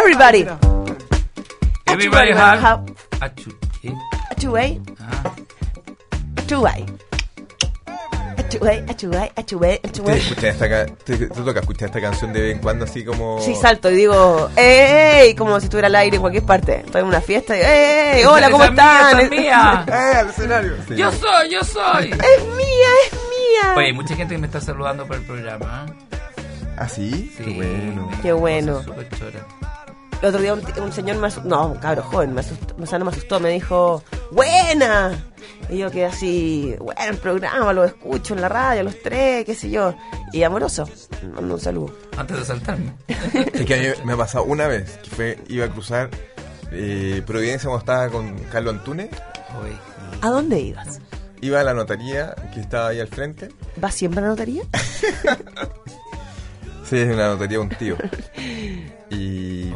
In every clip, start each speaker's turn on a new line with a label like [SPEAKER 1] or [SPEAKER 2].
[SPEAKER 1] Everybody.
[SPEAKER 2] Everybody have a
[SPEAKER 1] Achubay. Achubay.
[SPEAKER 3] ¿Te toca escuchar esta canción de vez en cuando así como...?
[SPEAKER 1] Sí, salto y digo, ¡ey! Como si estuviera al aire en cualquier parte. Estoy en una fiesta y ¡ey! ¡Hola, ¿cómo están?
[SPEAKER 2] ¡Es mía!
[SPEAKER 3] Al escenario. Sí.
[SPEAKER 2] ¡Yo soy!
[SPEAKER 1] ¡Es mía!
[SPEAKER 2] Oye, hay mucha gente que me está saludando por el programa.
[SPEAKER 3] ¿Ah, sí?
[SPEAKER 2] Sí.
[SPEAKER 3] Qué bueno.
[SPEAKER 1] Qué bueno.
[SPEAKER 2] Súper chora.
[SPEAKER 1] El otro día un señor me asustó, no, un cabro joven, me asustó, no me asustó, me dijo, ¡buena! Y yo quedé así, bueno, el programa, lo escucho en la radio, los tres, qué sé yo. Y amoroso, mando un saludo.
[SPEAKER 2] Antes de saltarme.
[SPEAKER 3] Es que a mí me ha pasado una vez, que iba a cruzar Providencia cuando estaba con Carlos Antunes.
[SPEAKER 2] Oye.
[SPEAKER 1] ¿A dónde ibas?
[SPEAKER 3] Iba a la notaría que estaba ahí al frente.
[SPEAKER 1] ¿Vas siempre a la notaría?
[SPEAKER 3] Sí, es una notaría de un tío. Y...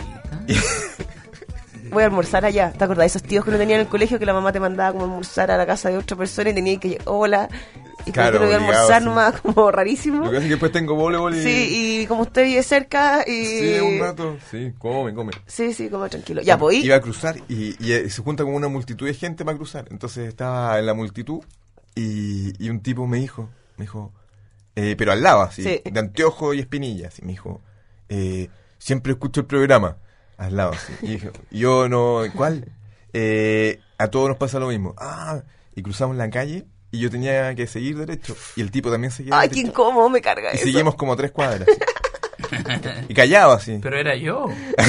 [SPEAKER 1] Voy a almorzar allá. ¿Te acordás de esos tíos que uno tenía en el colegio que la mamá te mandaba como a almorzar a la casa de otra persona y tenía que hola? Y
[SPEAKER 3] claro,
[SPEAKER 1] como que no iba a almorzar nomás, como rarísimo.
[SPEAKER 3] Lo que pasa es que después tengo voleibol y...
[SPEAKER 1] Sí, y como usted vive cerca y...
[SPEAKER 3] Sí, un rato. Sí, come.
[SPEAKER 1] Sí, come tranquilo. Ya, pues.
[SPEAKER 3] Iba a cruzar y se junta con una multitud de gente para cruzar. Entonces estaba en la multitud y un tipo me dijo, pero al lado, así,
[SPEAKER 1] sí,
[SPEAKER 3] de anteojo y espinilla, así, me dijo, siempre escucho el programa, al lado, así. Y dije, yo no, ¿cuál? A todos nos pasa lo mismo. Y cruzamos la calle y yo tenía que seguir derecho y el tipo también seguía
[SPEAKER 1] derecho.
[SPEAKER 3] Qué
[SPEAKER 1] incómodo, me carga
[SPEAKER 3] y
[SPEAKER 1] eso.
[SPEAKER 3] seguimos como 3 cuadras. Y callado así.
[SPEAKER 2] Pero era yo.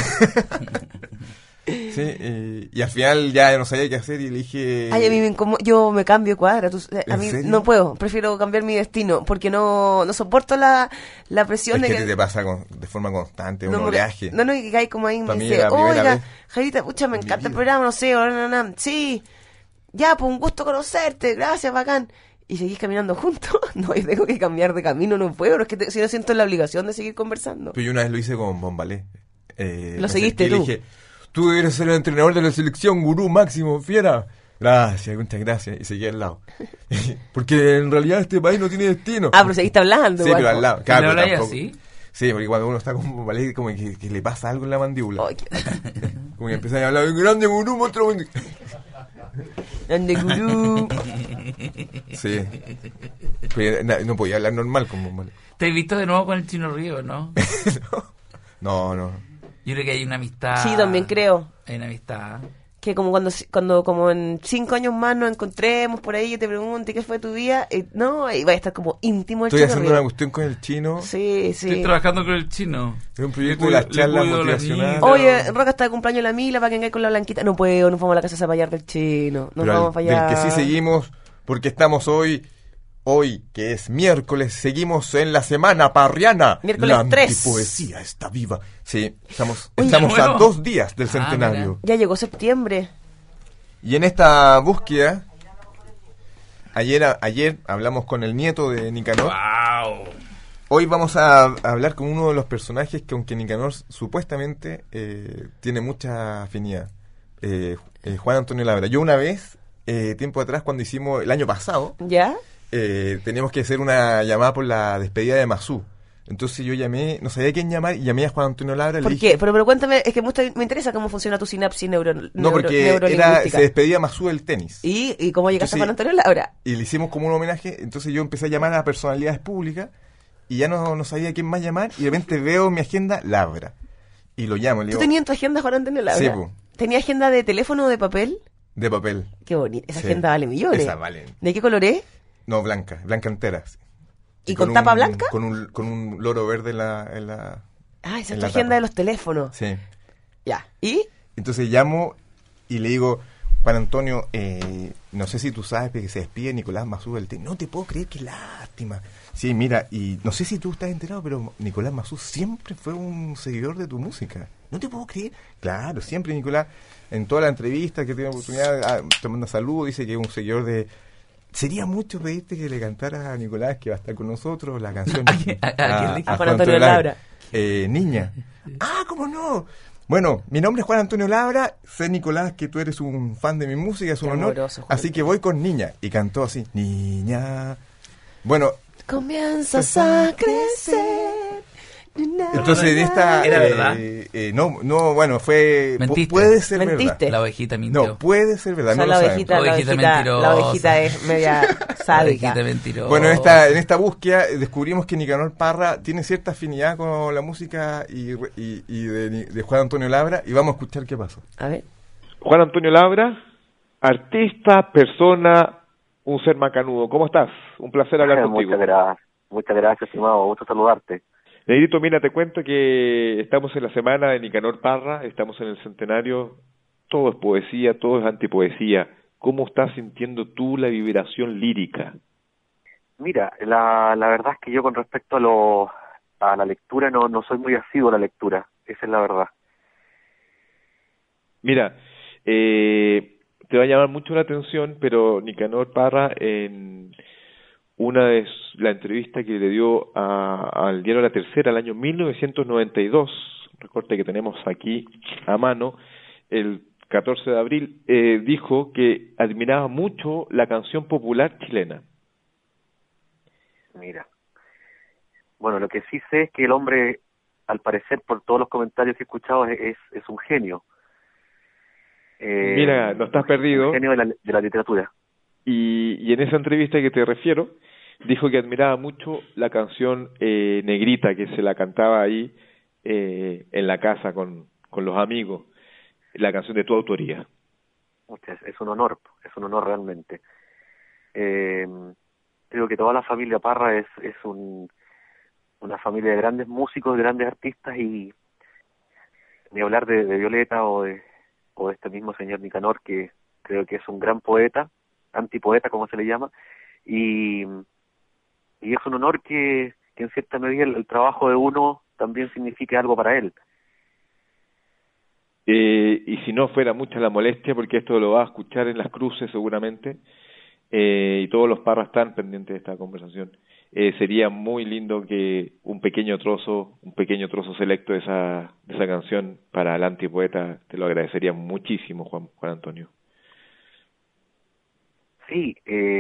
[SPEAKER 3] Sí, y al final ya no sabía qué hacer y le dije...
[SPEAKER 1] Ay, a mí yo me cambio de cuadra. A mí
[SPEAKER 3] serio?
[SPEAKER 1] no puedo, prefiero cambiar mi destino porque no soporto la presión
[SPEAKER 3] es
[SPEAKER 1] de
[SPEAKER 3] que te pasa de forma constante, un oleaje.
[SPEAKER 1] No, y que hay como ahí me dice,
[SPEAKER 3] la primera
[SPEAKER 1] oiga,
[SPEAKER 3] vez
[SPEAKER 1] Javita, pucha, me encanta el programa, no sé, sí, ya, pues un gusto conocerte, gracias, bacán. Y seguís caminando juntos. No, yo tengo que cambiar de camino, no puedo, es que si no siento la obligación de seguir conversando.
[SPEAKER 3] Pero yo una vez lo hice con Bombalé.
[SPEAKER 1] Lo seguiste tú.
[SPEAKER 3] Le dije, tú deberías ser el entrenador de la selección, gurú máximo, fiera. Gracias, muchas gracias. Y seguí al lado. Porque en realidad este país no tiene destino.
[SPEAKER 1] Pero seguiste hablando.
[SPEAKER 3] Sí,
[SPEAKER 1] igual,
[SPEAKER 3] pero al lado.
[SPEAKER 2] ¿Le
[SPEAKER 3] Claro,
[SPEAKER 2] habláis así?
[SPEAKER 3] Sí, porque cuando uno está con Bombalé, como que le pasa algo en la mandíbula.
[SPEAKER 1] Oh,
[SPEAKER 3] como que empiezan a hablar, grande gurú, monstruo.
[SPEAKER 1] Grande gurú.
[SPEAKER 3] Sí. Pero no podía hablar normal con Bombalé.
[SPEAKER 2] ¿Te has visto de nuevo con el Chino Río, no?
[SPEAKER 3] No.
[SPEAKER 2] Yo creo que hay una amistad.
[SPEAKER 1] Sí, también creo.
[SPEAKER 2] Hay una amistad.
[SPEAKER 1] Que como cuando como en 5 años más nos encontremos por ahí y te pregunte qué fue tu vida, no, y va a estar como íntimo el
[SPEAKER 3] Estoy
[SPEAKER 1] Chino
[SPEAKER 3] haciendo
[SPEAKER 1] Río.
[SPEAKER 3] una cuestión con el chino.
[SPEAKER 1] Sí.
[SPEAKER 2] Estoy trabajando con el Chino.
[SPEAKER 3] Es un proyecto de las charlas motivacionales.
[SPEAKER 1] Oye, Roca está de cumpleaños la Mila para que venga con la Blanquita. No puedo, nos vamos a la casa a zapallar del Chino. Nos vamos a fallar.
[SPEAKER 3] Del que sí seguimos, porque estamos hoy que es miércoles, seguimos en la semana parriana.
[SPEAKER 1] Miércoles
[SPEAKER 3] la
[SPEAKER 1] 3.
[SPEAKER 3] antipoesía está viva. Sí, estamos
[SPEAKER 1] Oye,
[SPEAKER 3] a 2 días del centenario.
[SPEAKER 1] Ya llegó septiembre.
[SPEAKER 3] Y en esta búsqueda, ayer hablamos con el nieto de Nicanor.
[SPEAKER 2] ¡Wow!
[SPEAKER 3] Hoy vamos a hablar con uno de los personajes que, aunque Nicanor supuestamente tiene mucha afinidad, Juan Antonio Labra. Yo una vez, tiempo atrás, cuando hicimos el año pasado,
[SPEAKER 1] ¿ya?
[SPEAKER 3] teníamos que hacer una llamada por la despedida de Masú. Entonces yo llamé, no sabía a quién llamar, y llamé a Juan Antonio Labra.
[SPEAKER 1] ¿Por qué? Pero cuéntame, es que me interesa cómo funciona tu sinapsis
[SPEAKER 3] porque se despedía Masú del tenis.
[SPEAKER 1] ¿Y cómo llegaste a Juan Antonio Labra?
[SPEAKER 3] Y le hicimos como un homenaje, entonces yo empecé a llamar a personalidades públicas, y ya no sabía a quién más llamar, y de repente veo en mi agenda Labra. Y lo llamo, le digo...
[SPEAKER 1] ¿Tú tenías en tu agenda Juan Antonio Labra?
[SPEAKER 3] Sí, pues.
[SPEAKER 1] ¿Tenía agenda de teléfono o de papel?
[SPEAKER 3] De papel.
[SPEAKER 1] Qué bonita, esa agenda vale millones.
[SPEAKER 3] Esa vale.
[SPEAKER 1] ¿De qué color es?
[SPEAKER 3] No, blanca entera. Sí.
[SPEAKER 1] ¿Y con tapa blanca?
[SPEAKER 3] Con un loro verde en la
[SPEAKER 1] esa es tu agenda de los teléfonos.
[SPEAKER 3] Sí.
[SPEAKER 1] Ya, ¿y?
[SPEAKER 3] Entonces llamo y le digo, Juan Antonio, no sé si tú sabes que se despide Nicolás Masú del tenis. No te puedo creer, qué lástima. Sí, mira, y no sé si tú estás enterado, pero Nicolás Masú siempre fue un seguidor de tu música. No te puedo creer. Claro, siempre Nicolás, en toda la entrevista que tiene oportunidad, te manda saludos, dice que es un seguidor de... Sería mucho pedirte que le cantara a Nicolás, que va a estar con nosotros, la canción
[SPEAKER 1] a Juan Antonio Labra.
[SPEAKER 3] Niña. ¿Cómo no? Bueno, mi nombre es Juan Antonio Labra, sé, Nicolás, que tú eres un fan de mi música, es un honor,
[SPEAKER 1] amoroso,
[SPEAKER 3] así que voy con Niña. Y cantó así, Niña. Bueno,
[SPEAKER 1] comienzas a crecer
[SPEAKER 3] Entonces en esta...
[SPEAKER 2] ¿Era verdad?
[SPEAKER 3] No, bueno, fue...
[SPEAKER 2] Mentiste.
[SPEAKER 3] Puede ser
[SPEAKER 1] Mentiste.
[SPEAKER 3] verdad.
[SPEAKER 2] La ovejita mintió.
[SPEAKER 3] No, puede ser verdad,
[SPEAKER 1] O sea,
[SPEAKER 3] no
[SPEAKER 1] la
[SPEAKER 3] lo sabemos.
[SPEAKER 1] ovejita, la
[SPEAKER 2] Ovejita
[SPEAKER 1] ovejita,
[SPEAKER 2] mentirosa.
[SPEAKER 1] la ovejita es media
[SPEAKER 2] La
[SPEAKER 1] sádica.
[SPEAKER 2] ovejita mentirosa.
[SPEAKER 3] Bueno, en esta búsqueda descubrimos que Nicanor Parra tiene cierta afinidad con la música y de Juan Antonio Labra, y vamos a escuchar qué pasó.
[SPEAKER 1] A ver.
[SPEAKER 4] Juan Antonio Labra, artista, persona, un ser macanudo. ¿Cómo estás? Un placer hablar contigo.
[SPEAKER 5] Muchas gracias, estimado. Gusto saludarte.
[SPEAKER 4] Negrito, mira, te cuento que estamos en la semana de Nicanor Parra, estamos en el centenario, todo es poesía, todo es antipoesía. ¿Cómo estás sintiendo tú la vibración lírica?
[SPEAKER 5] Mira, la verdad es que yo con respecto a la lectura no soy muy asiduo a la lectura, esa es la verdad.
[SPEAKER 4] Mira, te va a llamar mucho la atención, pero Nicanor Parra en una de la entrevista que le dio al diario La Tercera el año 1992, recorte que tenemos aquí a mano, el 14 de abril, dijo que admiraba mucho la canción popular chilena.
[SPEAKER 5] Mira, bueno, lo que sí sé es que el hombre, al parecer, por todos los comentarios que he escuchado, es un genio.
[SPEAKER 4] Mira, no estás perdido.
[SPEAKER 5] Un genio de la literatura.
[SPEAKER 4] Y en esa entrevista que te refiero, dijo que admiraba mucho la canción Negrita, que se la cantaba ahí en la casa con los amigos, la canción de tu autoría.
[SPEAKER 5] Es un honor realmente. Creo que toda la familia Parra es una familia de grandes músicos, de grandes artistas, y ni hablar de Violeta o de este mismo señor Nicanor, que creo que es un gran poeta, antipoeta como se le llama, y es un honor que en cierta medida el trabajo de uno también signifique algo para él.
[SPEAKER 4] Y si no fuera mucha la molestia, porque esto lo va a escuchar en las cruces seguramente, y todos los Parras están pendientes de esta conversación, sería muy lindo que un pequeño trozo selecto de esa canción para el antipoeta, te lo agradecería muchísimo, Juan Antonio.
[SPEAKER 5] Sí,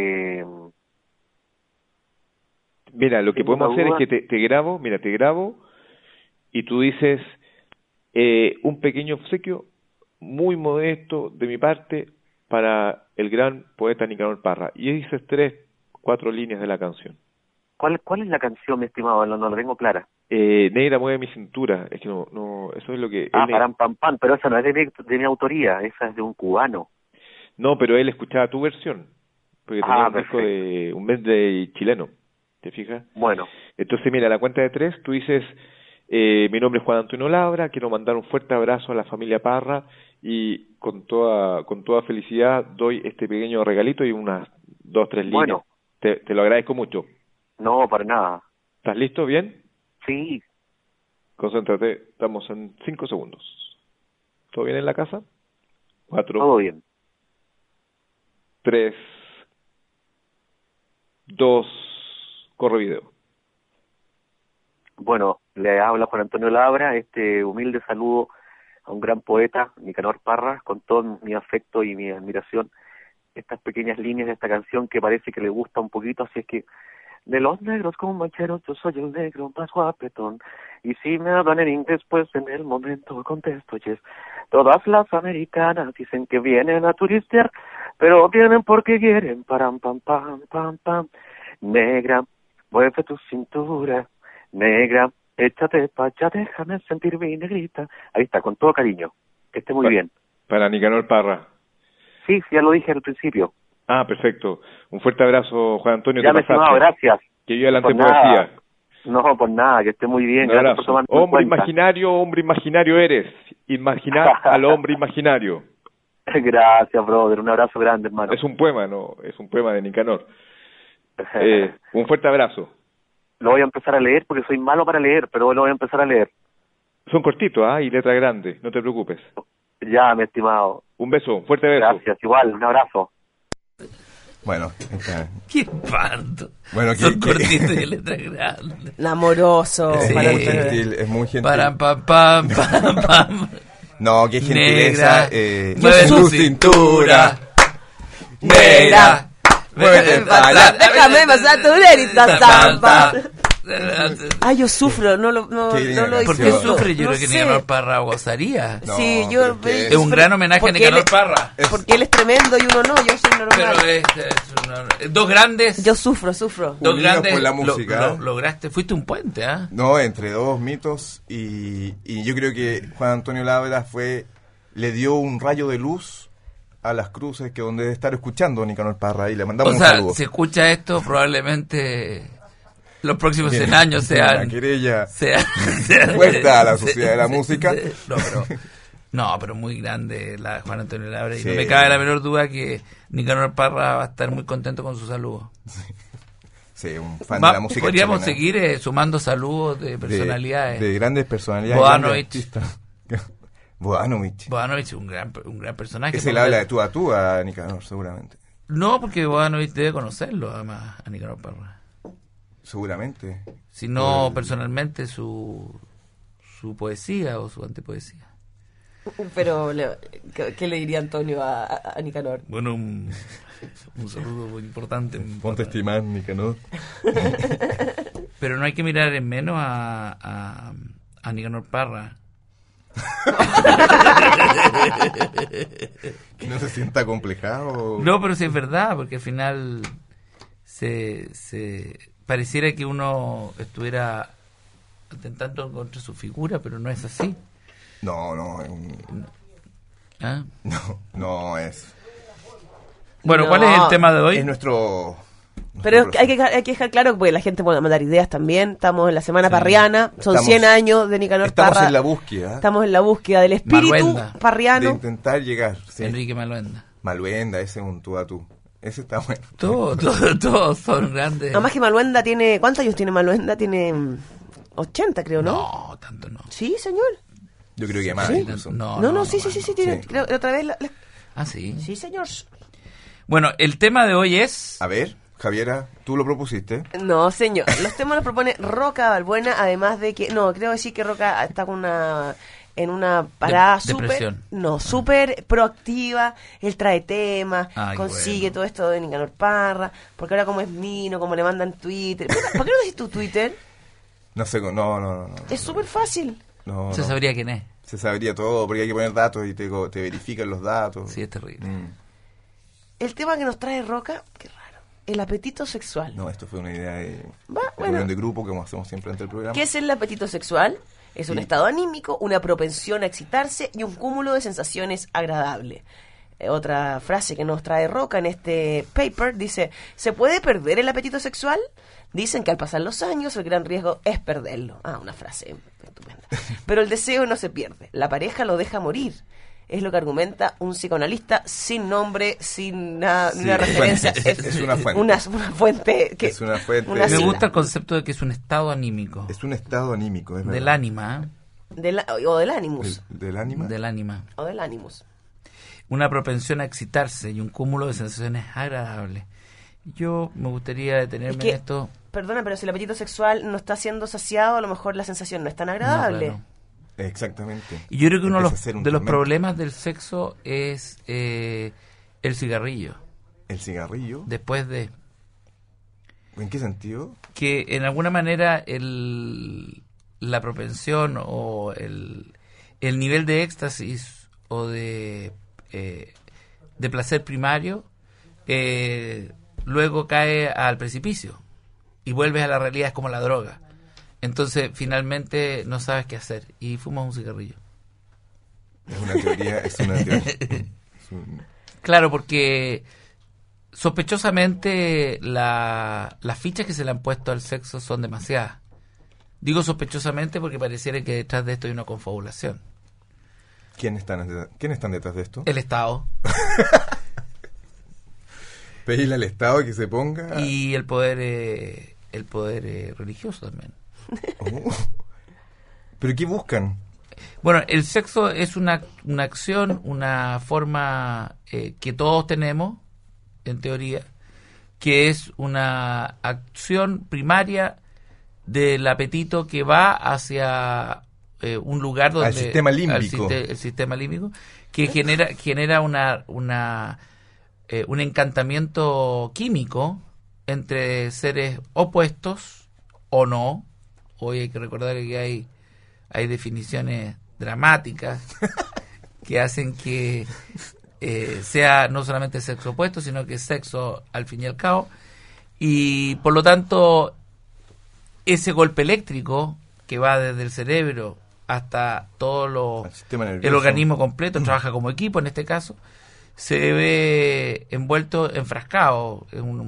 [SPEAKER 4] mira, lo que podemos hacer es que te grabo y tú dices un pequeño obsequio muy modesto de mi parte para el gran poeta Nicanor Parra, y dices 3-4 líneas de la canción.
[SPEAKER 5] ¿Cuál es la canción, mi estimado? No la tengo clara.
[SPEAKER 4] Negra mueve mi cintura. Es que no, eso es lo que...
[SPEAKER 5] Param pam pam, pero esa no es de mi autoría, esa es de un cubano.
[SPEAKER 4] No, pero él escuchaba tu versión, porque tenía un disco
[SPEAKER 5] perfecto.
[SPEAKER 4] de un mes de chileno, ¿te fijas?
[SPEAKER 5] Bueno.
[SPEAKER 4] Entonces, mira, a la cuenta de 3, tú dices, mi nombre es Juan Antonio Labra, quiero mandar un fuerte abrazo a la familia Parra, y con toda felicidad doy este pequeño regalito y unas 2-3 líneas.
[SPEAKER 5] Bueno.
[SPEAKER 4] Te lo agradezco mucho.
[SPEAKER 5] No, para nada.
[SPEAKER 4] ¿Estás listo? ¿Bien?
[SPEAKER 5] Sí.
[SPEAKER 4] Concéntrate, estamos en 5 segundos. ¿Todo bien en la casa? 4.
[SPEAKER 5] Todo bien.
[SPEAKER 4] 3, 2, corre video.
[SPEAKER 5] Bueno, le habla Juan Antonio Labra, este humilde saludo a un gran poeta, Nicanor Parra, con todo mi afecto y mi admiración. Estas pequeñas líneas de esta canción que parece que le gusta un poquito, así es que de los negros con mancheros yo soy el negro más guapetón, y si me hablan en inglés pues en el momento contesto yes. Todas las americanas dicen que vienen a turistear, pero vienen porque quieren. Param pam pam pam pam. Negra, mueve tu cintura, negra, échate pa' allá, déjame sentir mi negrita. Ahí está, con todo cariño, que esté muy bien.
[SPEAKER 4] Para Nicanor Parra.
[SPEAKER 5] Sí, ya lo dije al principio.
[SPEAKER 4] Ah, perfecto. Un fuerte abrazo, Juan Antonio.
[SPEAKER 5] Ya me estimado, gracias.
[SPEAKER 4] Que viva la
[SPEAKER 5] Por
[SPEAKER 4] antipoesía.
[SPEAKER 5] No, por nada, que esté muy bien.
[SPEAKER 4] Un
[SPEAKER 5] Gracias
[SPEAKER 4] abrazo.
[SPEAKER 5] por tomarme en
[SPEAKER 4] Hombre imaginario eres. Imaginar al hombre imaginario.
[SPEAKER 5] Gracias, brother. Un abrazo grande, hermano.
[SPEAKER 4] Es un poema, ¿no? Es un poema de Nicanor. Un fuerte abrazo.
[SPEAKER 5] Lo voy a empezar a leer porque soy malo para leer, pero lo voy a empezar a leer.
[SPEAKER 4] Son cortitos, y letra grande, no te preocupes.
[SPEAKER 5] Ya, mi estimado.
[SPEAKER 4] Un beso, un fuerte beso.
[SPEAKER 5] Gracias, igual, un abrazo.
[SPEAKER 3] Bueno,
[SPEAKER 2] ¡Qué espanto!
[SPEAKER 3] Bueno,
[SPEAKER 2] son cortitos y letra grande.
[SPEAKER 1] Amoroso.
[SPEAKER 2] Sí.
[SPEAKER 3] Es muy gentil, es muy gentil.
[SPEAKER 2] Param, pam, pam, pam, pam.
[SPEAKER 3] No, qué gentileza.
[SPEAKER 2] Mueve tu cintura. Negra.
[SPEAKER 1] Déjame pasar tu negrita zampa. Yo sufro, no lo
[SPEAKER 3] Qué linda
[SPEAKER 1] disfruto.
[SPEAKER 2] ¿Por qué sufre? Yo
[SPEAKER 1] No
[SPEAKER 2] creo que
[SPEAKER 1] sé.
[SPEAKER 2] Nicanor Parra gozaría.
[SPEAKER 3] No,
[SPEAKER 1] Sí,
[SPEAKER 3] pero
[SPEAKER 1] yo...
[SPEAKER 3] es
[SPEAKER 2] Es un gran homenaje a
[SPEAKER 1] porque
[SPEAKER 2] Nicanor
[SPEAKER 1] él-
[SPEAKER 2] Parra.
[SPEAKER 1] Porque él es tremendo y uno no, yo soy normal.
[SPEAKER 2] Pero dos grandes.
[SPEAKER 1] Yo sufro.
[SPEAKER 2] Dos
[SPEAKER 3] Unidos
[SPEAKER 2] grandes.
[SPEAKER 3] por la música.
[SPEAKER 2] Lograste. Fuiste un puente, ¿ah?
[SPEAKER 3] No, entre dos mitos y yo creo que Juan Antonio Labra le dio un rayo de luz a las cruces que donde debe estar escuchando Nicanor Parra y le mandamos
[SPEAKER 2] O
[SPEAKER 3] un
[SPEAKER 2] sea,
[SPEAKER 3] saludo.
[SPEAKER 2] si escucha esto, probablemente los próximos
[SPEAKER 3] Viene
[SPEAKER 2] 100 años
[SPEAKER 3] una
[SPEAKER 2] sean...
[SPEAKER 3] querella
[SPEAKER 2] sean
[SPEAKER 3] fuerte a la sociedad de la música.
[SPEAKER 2] No, pero muy grande la Juan Antonio Labra. Y
[SPEAKER 3] Sí.
[SPEAKER 2] no me cabe la menor duda que Nicanor Parra va a estar muy contento con su saludo.
[SPEAKER 3] Sí, un fan de la música
[SPEAKER 2] Podríamos
[SPEAKER 3] chilena.
[SPEAKER 2] seguir sumando saludos de personalidades.
[SPEAKER 3] De grandes personalidades.
[SPEAKER 2] Bodanovich.
[SPEAKER 3] grandes artistas. Bodanovich.
[SPEAKER 2] Bodanovich es un gran personaje.
[SPEAKER 3] Ese le habla de tú a Nicanor, seguramente.
[SPEAKER 2] No, porque Bodanovich debe conocerlo, además, a Nicanor Parra.
[SPEAKER 3] Seguramente.
[SPEAKER 2] Si no, personalmente, su poesía o su antipoesía.
[SPEAKER 1] Pero, ¿qué le diría Antonio a Nicanor?
[SPEAKER 2] Bueno, un saludo muy importante.
[SPEAKER 3] Ponte a estimar, Nicanor.
[SPEAKER 2] Pero no hay que mirar en menos a Nicanor Parra.
[SPEAKER 3] Que no se sienta acomplejado.
[SPEAKER 2] No, pero sí es verdad, porque al final se pareciera que uno estuviera atentando contra su figura, pero no es así.
[SPEAKER 3] No,
[SPEAKER 2] ¿Ah?
[SPEAKER 3] no es.
[SPEAKER 2] Bueno,
[SPEAKER 1] No.
[SPEAKER 2] ¿cuál es el tema de hoy?
[SPEAKER 3] Es nuestro
[SPEAKER 1] Pero hay que dejar claro que la gente puede mandar ideas también. Estamos en la semana parriana. Son
[SPEAKER 3] Estamos-
[SPEAKER 1] 100 años de Nicanor
[SPEAKER 3] Estamos
[SPEAKER 1] Parra.
[SPEAKER 3] en la búsqueda
[SPEAKER 1] Estamos en la búsqueda del espíritu
[SPEAKER 2] Maluenda.
[SPEAKER 3] de
[SPEAKER 1] parriano.
[SPEAKER 3] intentar llegar. Sí.
[SPEAKER 2] Enrique Maluenda.
[SPEAKER 3] Maluenda, ese es un tú a tú. Ese está bueno.
[SPEAKER 2] Todos son grandes.
[SPEAKER 1] Además que Maluenda tiene... ¿Cuántos años tiene Maluenda? Tiene 80, creo, ¿no?
[SPEAKER 2] No, tanto no.
[SPEAKER 1] Sí, señor.
[SPEAKER 3] Yo creo que más.
[SPEAKER 2] Sí,
[SPEAKER 3] incluso.
[SPEAKER 1] No, sí, tiene...
[SPEAKER 3] Sí.
[SPEAKER 1] Creo, otra vez...
[SPEAKER 2] Ah, sí.
[SPEAKER 1] Sí, señor.
[SPEAKER 2] Bueno, el tema de hoy es...
[SPEAKER 3] A ver, Javiera, tú lo propusiste.
[SPEAKER 1] No, señor. Los temas los propone Roca Balbuena, además de que... No, creo decir que Roca está con en una parada súper...
[SPEAKER 2] depresión.
[SPEAKER 1] No, súper proactiva. Él trae temas,
[SPEAKER 2] Ay,
[SPEAKER 1] consigue
[SPEAKER 2] bueno.
[SPEAKER 1] todo esto de Nicanor Parra, porque ahora como es Mino, como le mandan Twitter... ¿Por qué no decís tu Twitter?
[SPEAKER 3] No sé, no.
[SPEAKER 1] Es súper fácil.
[SPEAKER 3] No,
[SPEAKER 2] Se
[SPEAKER 3] no.
[SPEAKER 2] sabría quién es.
[SPEAKER 3] Se sabría todo, porque hay que poner datos y te verifican los datos.
[SPEAKER 2] Sí, es terrible.
[SPEAKER 1] El tema que nos trae Roca, qué raro, el apetito sexual.
[SPEAKER 3] No, esto fue una idea de
[SPEAKER 1] Bueno.
[SPEAKER 3] reunión de grupo, como hacemos siempre ante el programa.
[SPEAKER 1] ¿Qué es el apetito sexual? Es un
[SPEAKER 3] Sí.
[SPEAKER 1] estado anímico, una propensión a excitarse y un cúmulo de sensaciones agradables. Otra frase que nos trae Roca en este paper dice: ¿se puede perder el apetito sexual? Dicen que al pasar los años el gran riesgo es perderlo. Una frase estupenda. Pero el deseo no se pierde, la pareja lo deja morir. Es lo que argumenta un psicoanalista sin nombre, sin nada,
[SPEAKER 3] Sí,
[SPEAKER 1] ni una referencia.
[SPEAKER 3] es una fuente.
[SPEAKER 1] Una fuente.
[SPEAKER 3] Es una fuente.
[SPEAKER 1] una
[SPEAKER 2] Me
[SPEAKER 1] sigla.
[SPEAKER 2] gusta el concepto de que es un estado anímico.
[SPEAKER 3] Es un estado anímico, es
[SPEAKER 2] Del
[SPEAKER 3] verdad.
[SPEAKER 2] ánima.
[SPEAKER 1] O del animus.
[SPEAKER 3] ¿Del ánima?
[SPEAKER 2] Del ánima.
[SPEAKER 1] O del animus.
[SPEAKER 2] Una propensión a excitarse y un cúmulo de sensaciones agradables. Yo me gustaría detenerme
[SPEAKER 1] Es que-
[SPEAKER 2] en esto.
[SPEAKER 1] Perdona, pero si el apetito sexual no está siendo saciado, a lo mejor la sensación no es tan
[SPEAKER 2] No,
[SPEAKER 1] agradable.
[SPEAKER 2] claro.
[SPEAKER 3] Exactamente.
[SPEAKER 2] Y yo creo que uno
[SPEAKER 3] Empieza a ser un
[SPEAKER 2] de los
[SPEAKER 3] tormento.
[SPEAKER 2] problemas del sexo es el cigarrillo.
[SPEAKER 3] El cigarrillo.
[SPEAKER 2] Después de
[SPEAKER 3] ¿En qué sentido?
[SPEAKER 2] que en alguna manera la propensión o el nivel de éxtasis o de placer primario luego cae al precipicio y vuelves a la realidad, es como la droga. Entonces finalmente no sabes qué hacer y fumas un cigarrillo.
[SPEAKER 3] Es una teoría, es una teoría.
[SPEAKER 2] Claro, porque sospechosamente las fichas que se le han puesto al sexo son demasiadas. Digo sospechosamente porque pareciera que detrás de esto hay una confabulación.
[SPEAKER 3] ¿Quiénes están detrás de esto?
[SPEAKER 2] El Estado
[SPEAKER 3] Pedirle al Estado que se ponga...
[SPEAKER 2] y el poder religioso también.
[SPEAKER 3] Oh. ¿Pero qué buscan?
[SPEAKER 2] Bueno, el sexo es una acción, una forma que todos tenemos, en teoría, que es una acción primaria del apetito que va hacia un lugar donde...
[SPEAKER 3] Al sistema límbico.
[SPEAKER 2] El sistema límbico, que genera un encantamiento químico entre seres opuestos o no. Hoy hay que recordar que hay definiciones dramáticas que hacen que sea no solamente sexo opuesto, sino que es sexo al fin y al cabo. Y por lo tanto, ese golpe eléctrico que va desde el cerebro hasta todo el organismo completo, trabaja como equipo en este caso, se ve envuelto, enfrascado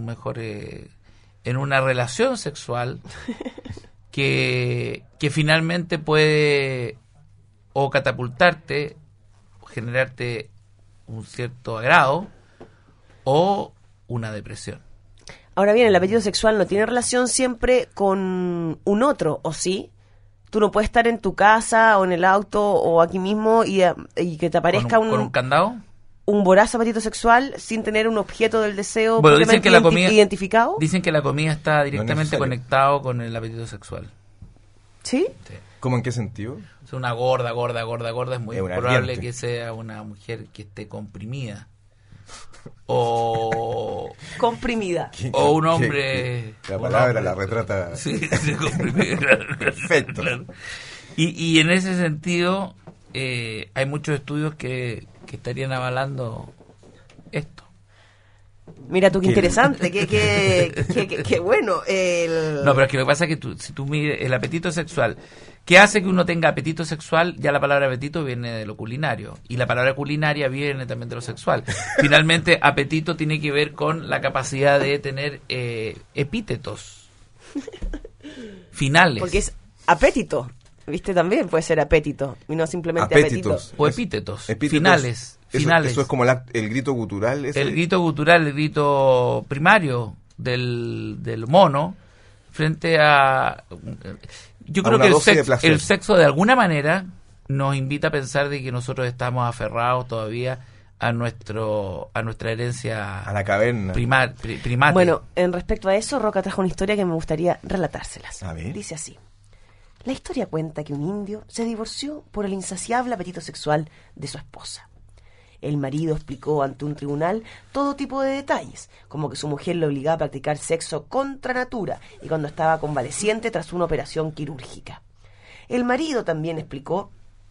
[SPEAKER 2] en una relación sexual que finalmente puede o catapultarte, o generarte un cierto agrado o una depresión.
[SPEAKER 1] Ahora bien, el apetito sexual no tiene relación siempre con un otro, ¿o sí? Tú no puedes estar en tu casa o en el auto o aquí mismo y que te aparezca
[SPEAKER 2] ¿Con un candado?
[SPEAKER 1] Un voraz apetito sexual sin tener un objeto del deseo
[SPEAKER 2] dicen que la comida,
[SPEAKER 1] identificado.
[SPEAKER 2] Dicen que la comida está directamente conectado con el apetito sexual.
[SPEAKER 1] ¿Sí?
[SPEAKER 2] Sí.
[SPEAKER 3] ¿Cómo en qué sentido?
[SPEAKER 2] Es una gorda, es muy probable
[SPEAKER 3] ardiente.
[SPEAKER 2] que sea una mujer que esté comprimida. O
[SPEAKER 1] comprimida.
[SPEAKER 2] O un hombre...
[SPEAKER 3] La palabra la retrata.
[SPEAKER 2] Sí, comprimida. Claro.
[SPEAKER 3] Perfecto.
[SPEAKER 2] Claro. Y en ese sentido, hay muchos estudios que estarían avalando esto.
[SPEAKER 1] Mira tú, qué interesante, qué bueno.
[SPEAKER 2] No, pero es que lo que pasa es que si tú mides el apetito sexual, ¿qué hace que uno tenga apetito sexual? Ya la palabra apetito viene de lo culinario, y la palabra culinaria viene también de lo sexual. Finalmente, apetito tiene que ver con la capacidad de tener epítetos finales.
[SPEAKER 1] Porque es apetito, ¿viste? También puede ser apetito, y no simplemente apetito.
[SPEAKER 2] O epítetos finales.
[SPEAKER 3] Eso es como el grito gutural.
[SPEAKER 2] El grito gutural, el grito primario del mono frente a... Yo creo que el sexo de alguna manera nos invita a pensar de que nosotros estamos aferrados todavía a nuestra herencia,
[SPEAKER 3] a la caverna
[SPEAKER 2] primate.
[SPEAKER 1] Bueno, en respecto a eso, Roca trajo una historia que me gustaría relatárselas.
[SPEAKER 3] A ver.
[SPEAKER 1] Dice así: la historia cuenta que un indio se divorció por el insaciable apetito sexual de su esposa. El marido explicó ante un tribunal todo tipo de detalles, como que su mujer le obligaba a practicar sexo contra natura y cuando estaba convaleciente tras una operación quirúrgica. El marido también explicó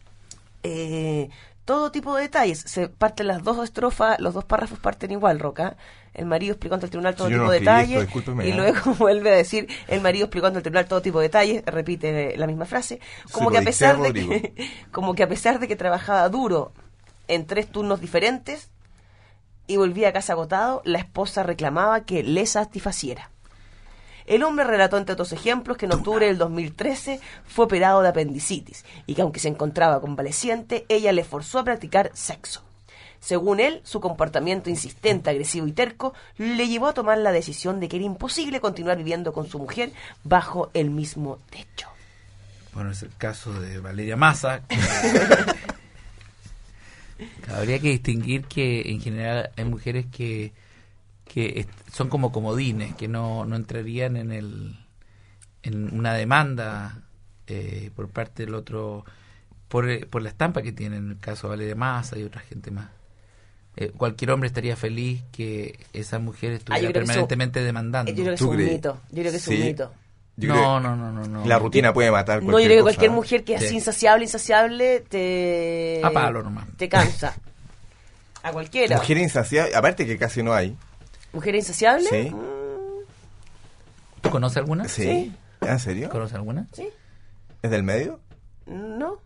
[SPEAKER 1] todo tipo de detalles. Se parten las dos estrofas, los dos párrafos parten igual, Roca. El marido explicó ante el tribunal todo tipo de detalles y luego vuelve a decir, el marido explicó ante el tribunal todo tipo de detalles, repite la misma frase, como que a pesar de que trabajaba duro en 3 turnos diferentes y volvía a casa agotado, la esposa reclamaba que le satisfaciera. El hombre relató, entre otros ejemplos, que en octubre del 2013 fue operado de apendicitis y que aunque se encontraba convaleciente, ella le forzó a practicar sexo. Según él, su comportamiento insistente, agresivo y terco le llevó a tomar la decisión de que era imposible continuar viviendo con su mujer bajo el mismo techo.
[SPEAKER 2] Bueno, es el caso de Valeria Massa. Habría que distinguir que en general hay mujeres que son como comodines, que no entrarían en una demanda por parte del otro por la estampa que tiene, en el caso de Valeria Massa y otra gente más. Cualquier hombre estaría feliz que esa mujer estuviera permanentemente demandando.
[SPEAKER 1] Yo creo que es un mito. Yo creo que es un mito.
[SPEAKER 2] No.
[SPEAKER 3] La rutina puede matar cualquier cosa.
[SPEAKER 1] No, yo creo que cualquier mujer que es insaciable, te...
[SPEAKER 2] A palo nomás.
[SPEAKER 1] Te cansa. A cualquiera.
[SPEAKER 3] Mujer insaciable, aparte que casi no hay.
[SPEAKER 1] ¿Mujer insaciable?
[SPEAKER 3] Sí.
[SPEAKER 2] ¿Tú conoces alguna?
[SPEAKER 3] Sí. ¿En serio?
[SPEAKER 2] ¿Conoces alguna?
[SPEAKER 1] Sí.
[SPEAKER 3] ¿Es del medio?
[SPEAKER 1] No.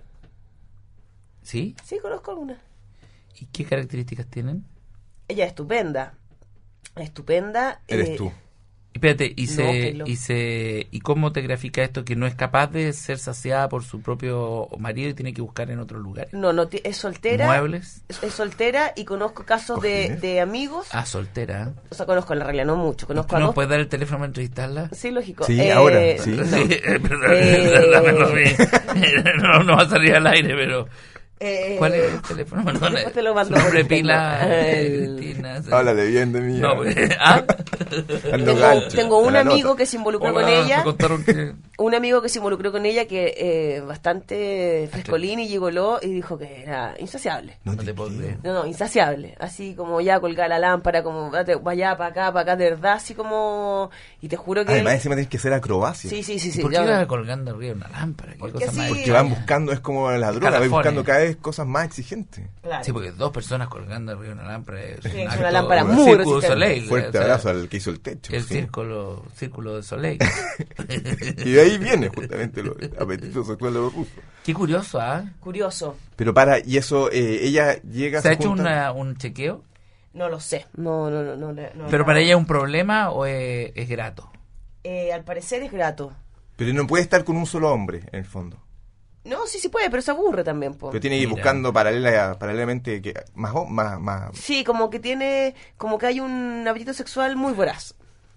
[SPEAKER 2] ¿Sí?
[SPEAKER 1] Sí, conozco alguna.
[SPEAKER 2] ¿Y qué características tienen?
[SPEAKER 1] Ella es estupenda. Estupenda.
[SPEAKER 3] Eres tú.
[SPEAKER 2] Espérate, ¿y cómo te grafica esto? Que no es capaz de ser saciada por su propio marido y tiene que buscar en otro lugar.
[SPEAKER 1] No, es soltera.
[SPEAKER 2] ¿Muebles?
[SPEAKER 1] Es soltera y conozco casos de amigos.
[SPEAKER 2] Ah, soltera.
[SPEAKER 1] O sea, conozco en la realidad, no mucho. Conozco
[SPEAKER 2] ¿No puedes dar el teléfono para entrevistarla?
[SPEAKER 1] Sí, lógico.
[SPEAKER 3] Sí, ahora, sí.
[SPEAKER 2] No va a salir al aire, pero ¿Cuál es el teléfono? Perdón,
[SPEAKER 1] Después te lo mando
[SPEAKER 2] su nombre
[SPEAKER 1] por el
[SPEAKER 2] pila.
[SPEAKER 1] teléfono.
[SPEAKER 2] Cristina, sí.
[SPEAKER 3] Háblale bien de mí.
[SPEAKER 2] No, ¿ah?
[SPEAKER 3] Ando gancho,
[SPEAKER 1] Tengo un
[SPEAKER 3] a la
[SPEAKER 1] amigo
[SPEAKER 3] nota.
[SPEAKER 1] que se involucró
[SPEAKER 2] Hola,
[SPEAKER 1] con ella.
[SPEAKER 2] me contaron que...
[SPEAKER 1] Un amigo que se involucró con ella que bastante frescolín y gigoló y dijo que era insaciable.
[SPEAKER 2] No te puedo creer.
[SPEAKER 1] No, insaciable. Así como ya colgar la lámpara, como vaya para acá, de verdad, así como... Y te juro que...
[SPEAKER 3] Además, encima tienes que hacer acrobacia.
[SPEAKER 1] Sí.
[SPEAKER 2] ¿Por qué
[SPEAKER 1] ya-
[SPEAKER 2] iba colgando arriba una lámpara? ¿Qué
[SPEAKER 1] Porque
[SPEAKER 2] cosa
[SPEAKER 1] sí.
[SPEAKER 2] más?
[SPEAKER 3] Porque van buscando, es como la droga, van
[SPEAKER 2] Calafones.
[SPEAKER 3] buscando cada vez cosas más exigentes.
[SPEAKER 1] Claro.
[SPEAKER 2] Sí, porque 2 personas colgando arriba de una lámpara es
[SPEAKER 1] Sí,
[SPEAKER 2] un
[SPEAKER 1] es
[SPEAKER 2] acto,
[SPEAKER 1] una lámpara
[SPEAKER 2] un
[SPEAKER 1] muy
[SPEAKER 2] círculo
[SPEAKER 1] resistente.
[SPEAKER 2] Soleil,
[SPEAKER 3] Fuerte
[SPEAKER 2] o sea,
[SPEAKER 3] abrazo al que hizo el techo.
[SPEAKER 2] el
[SPEAKER 3] sí.
[SPEAKER 2] círculo de Soleil.
[SPEAKER 3] Y de ahí viene justamente el apetito sexual de los rusos.
[SPEAKER 2] Qué curioso, ¿ah?
[SPEAKER 1] Curioso.
[SPEAKER 3] Pero y eso, ella llega...
[SPEAKER 2] ¿Se ha hecho
[SPEAKER 3] junta-
[SPEAKER 2] un chequeo?
[SPEAKER 1] No lo sé. No.
[SPEAKER 2] ¿Pero para ella es un problema o es grato?
[SPEAKER 1] Al parecer es grato.
[SPEAKER 3] Pero no puede estar con un solo hombre, en el fondo.
[SPEAKER 1] No, sí puede, pero se aburre también, po.
[SPEAKER 3] Pero tiene que ir
[SPEAKER 2] Mira.
[SPEAKER 3] buscando paralelamente que más...
[SPEAKER 1] Sí, como que hay un apetito sexual muy voraz.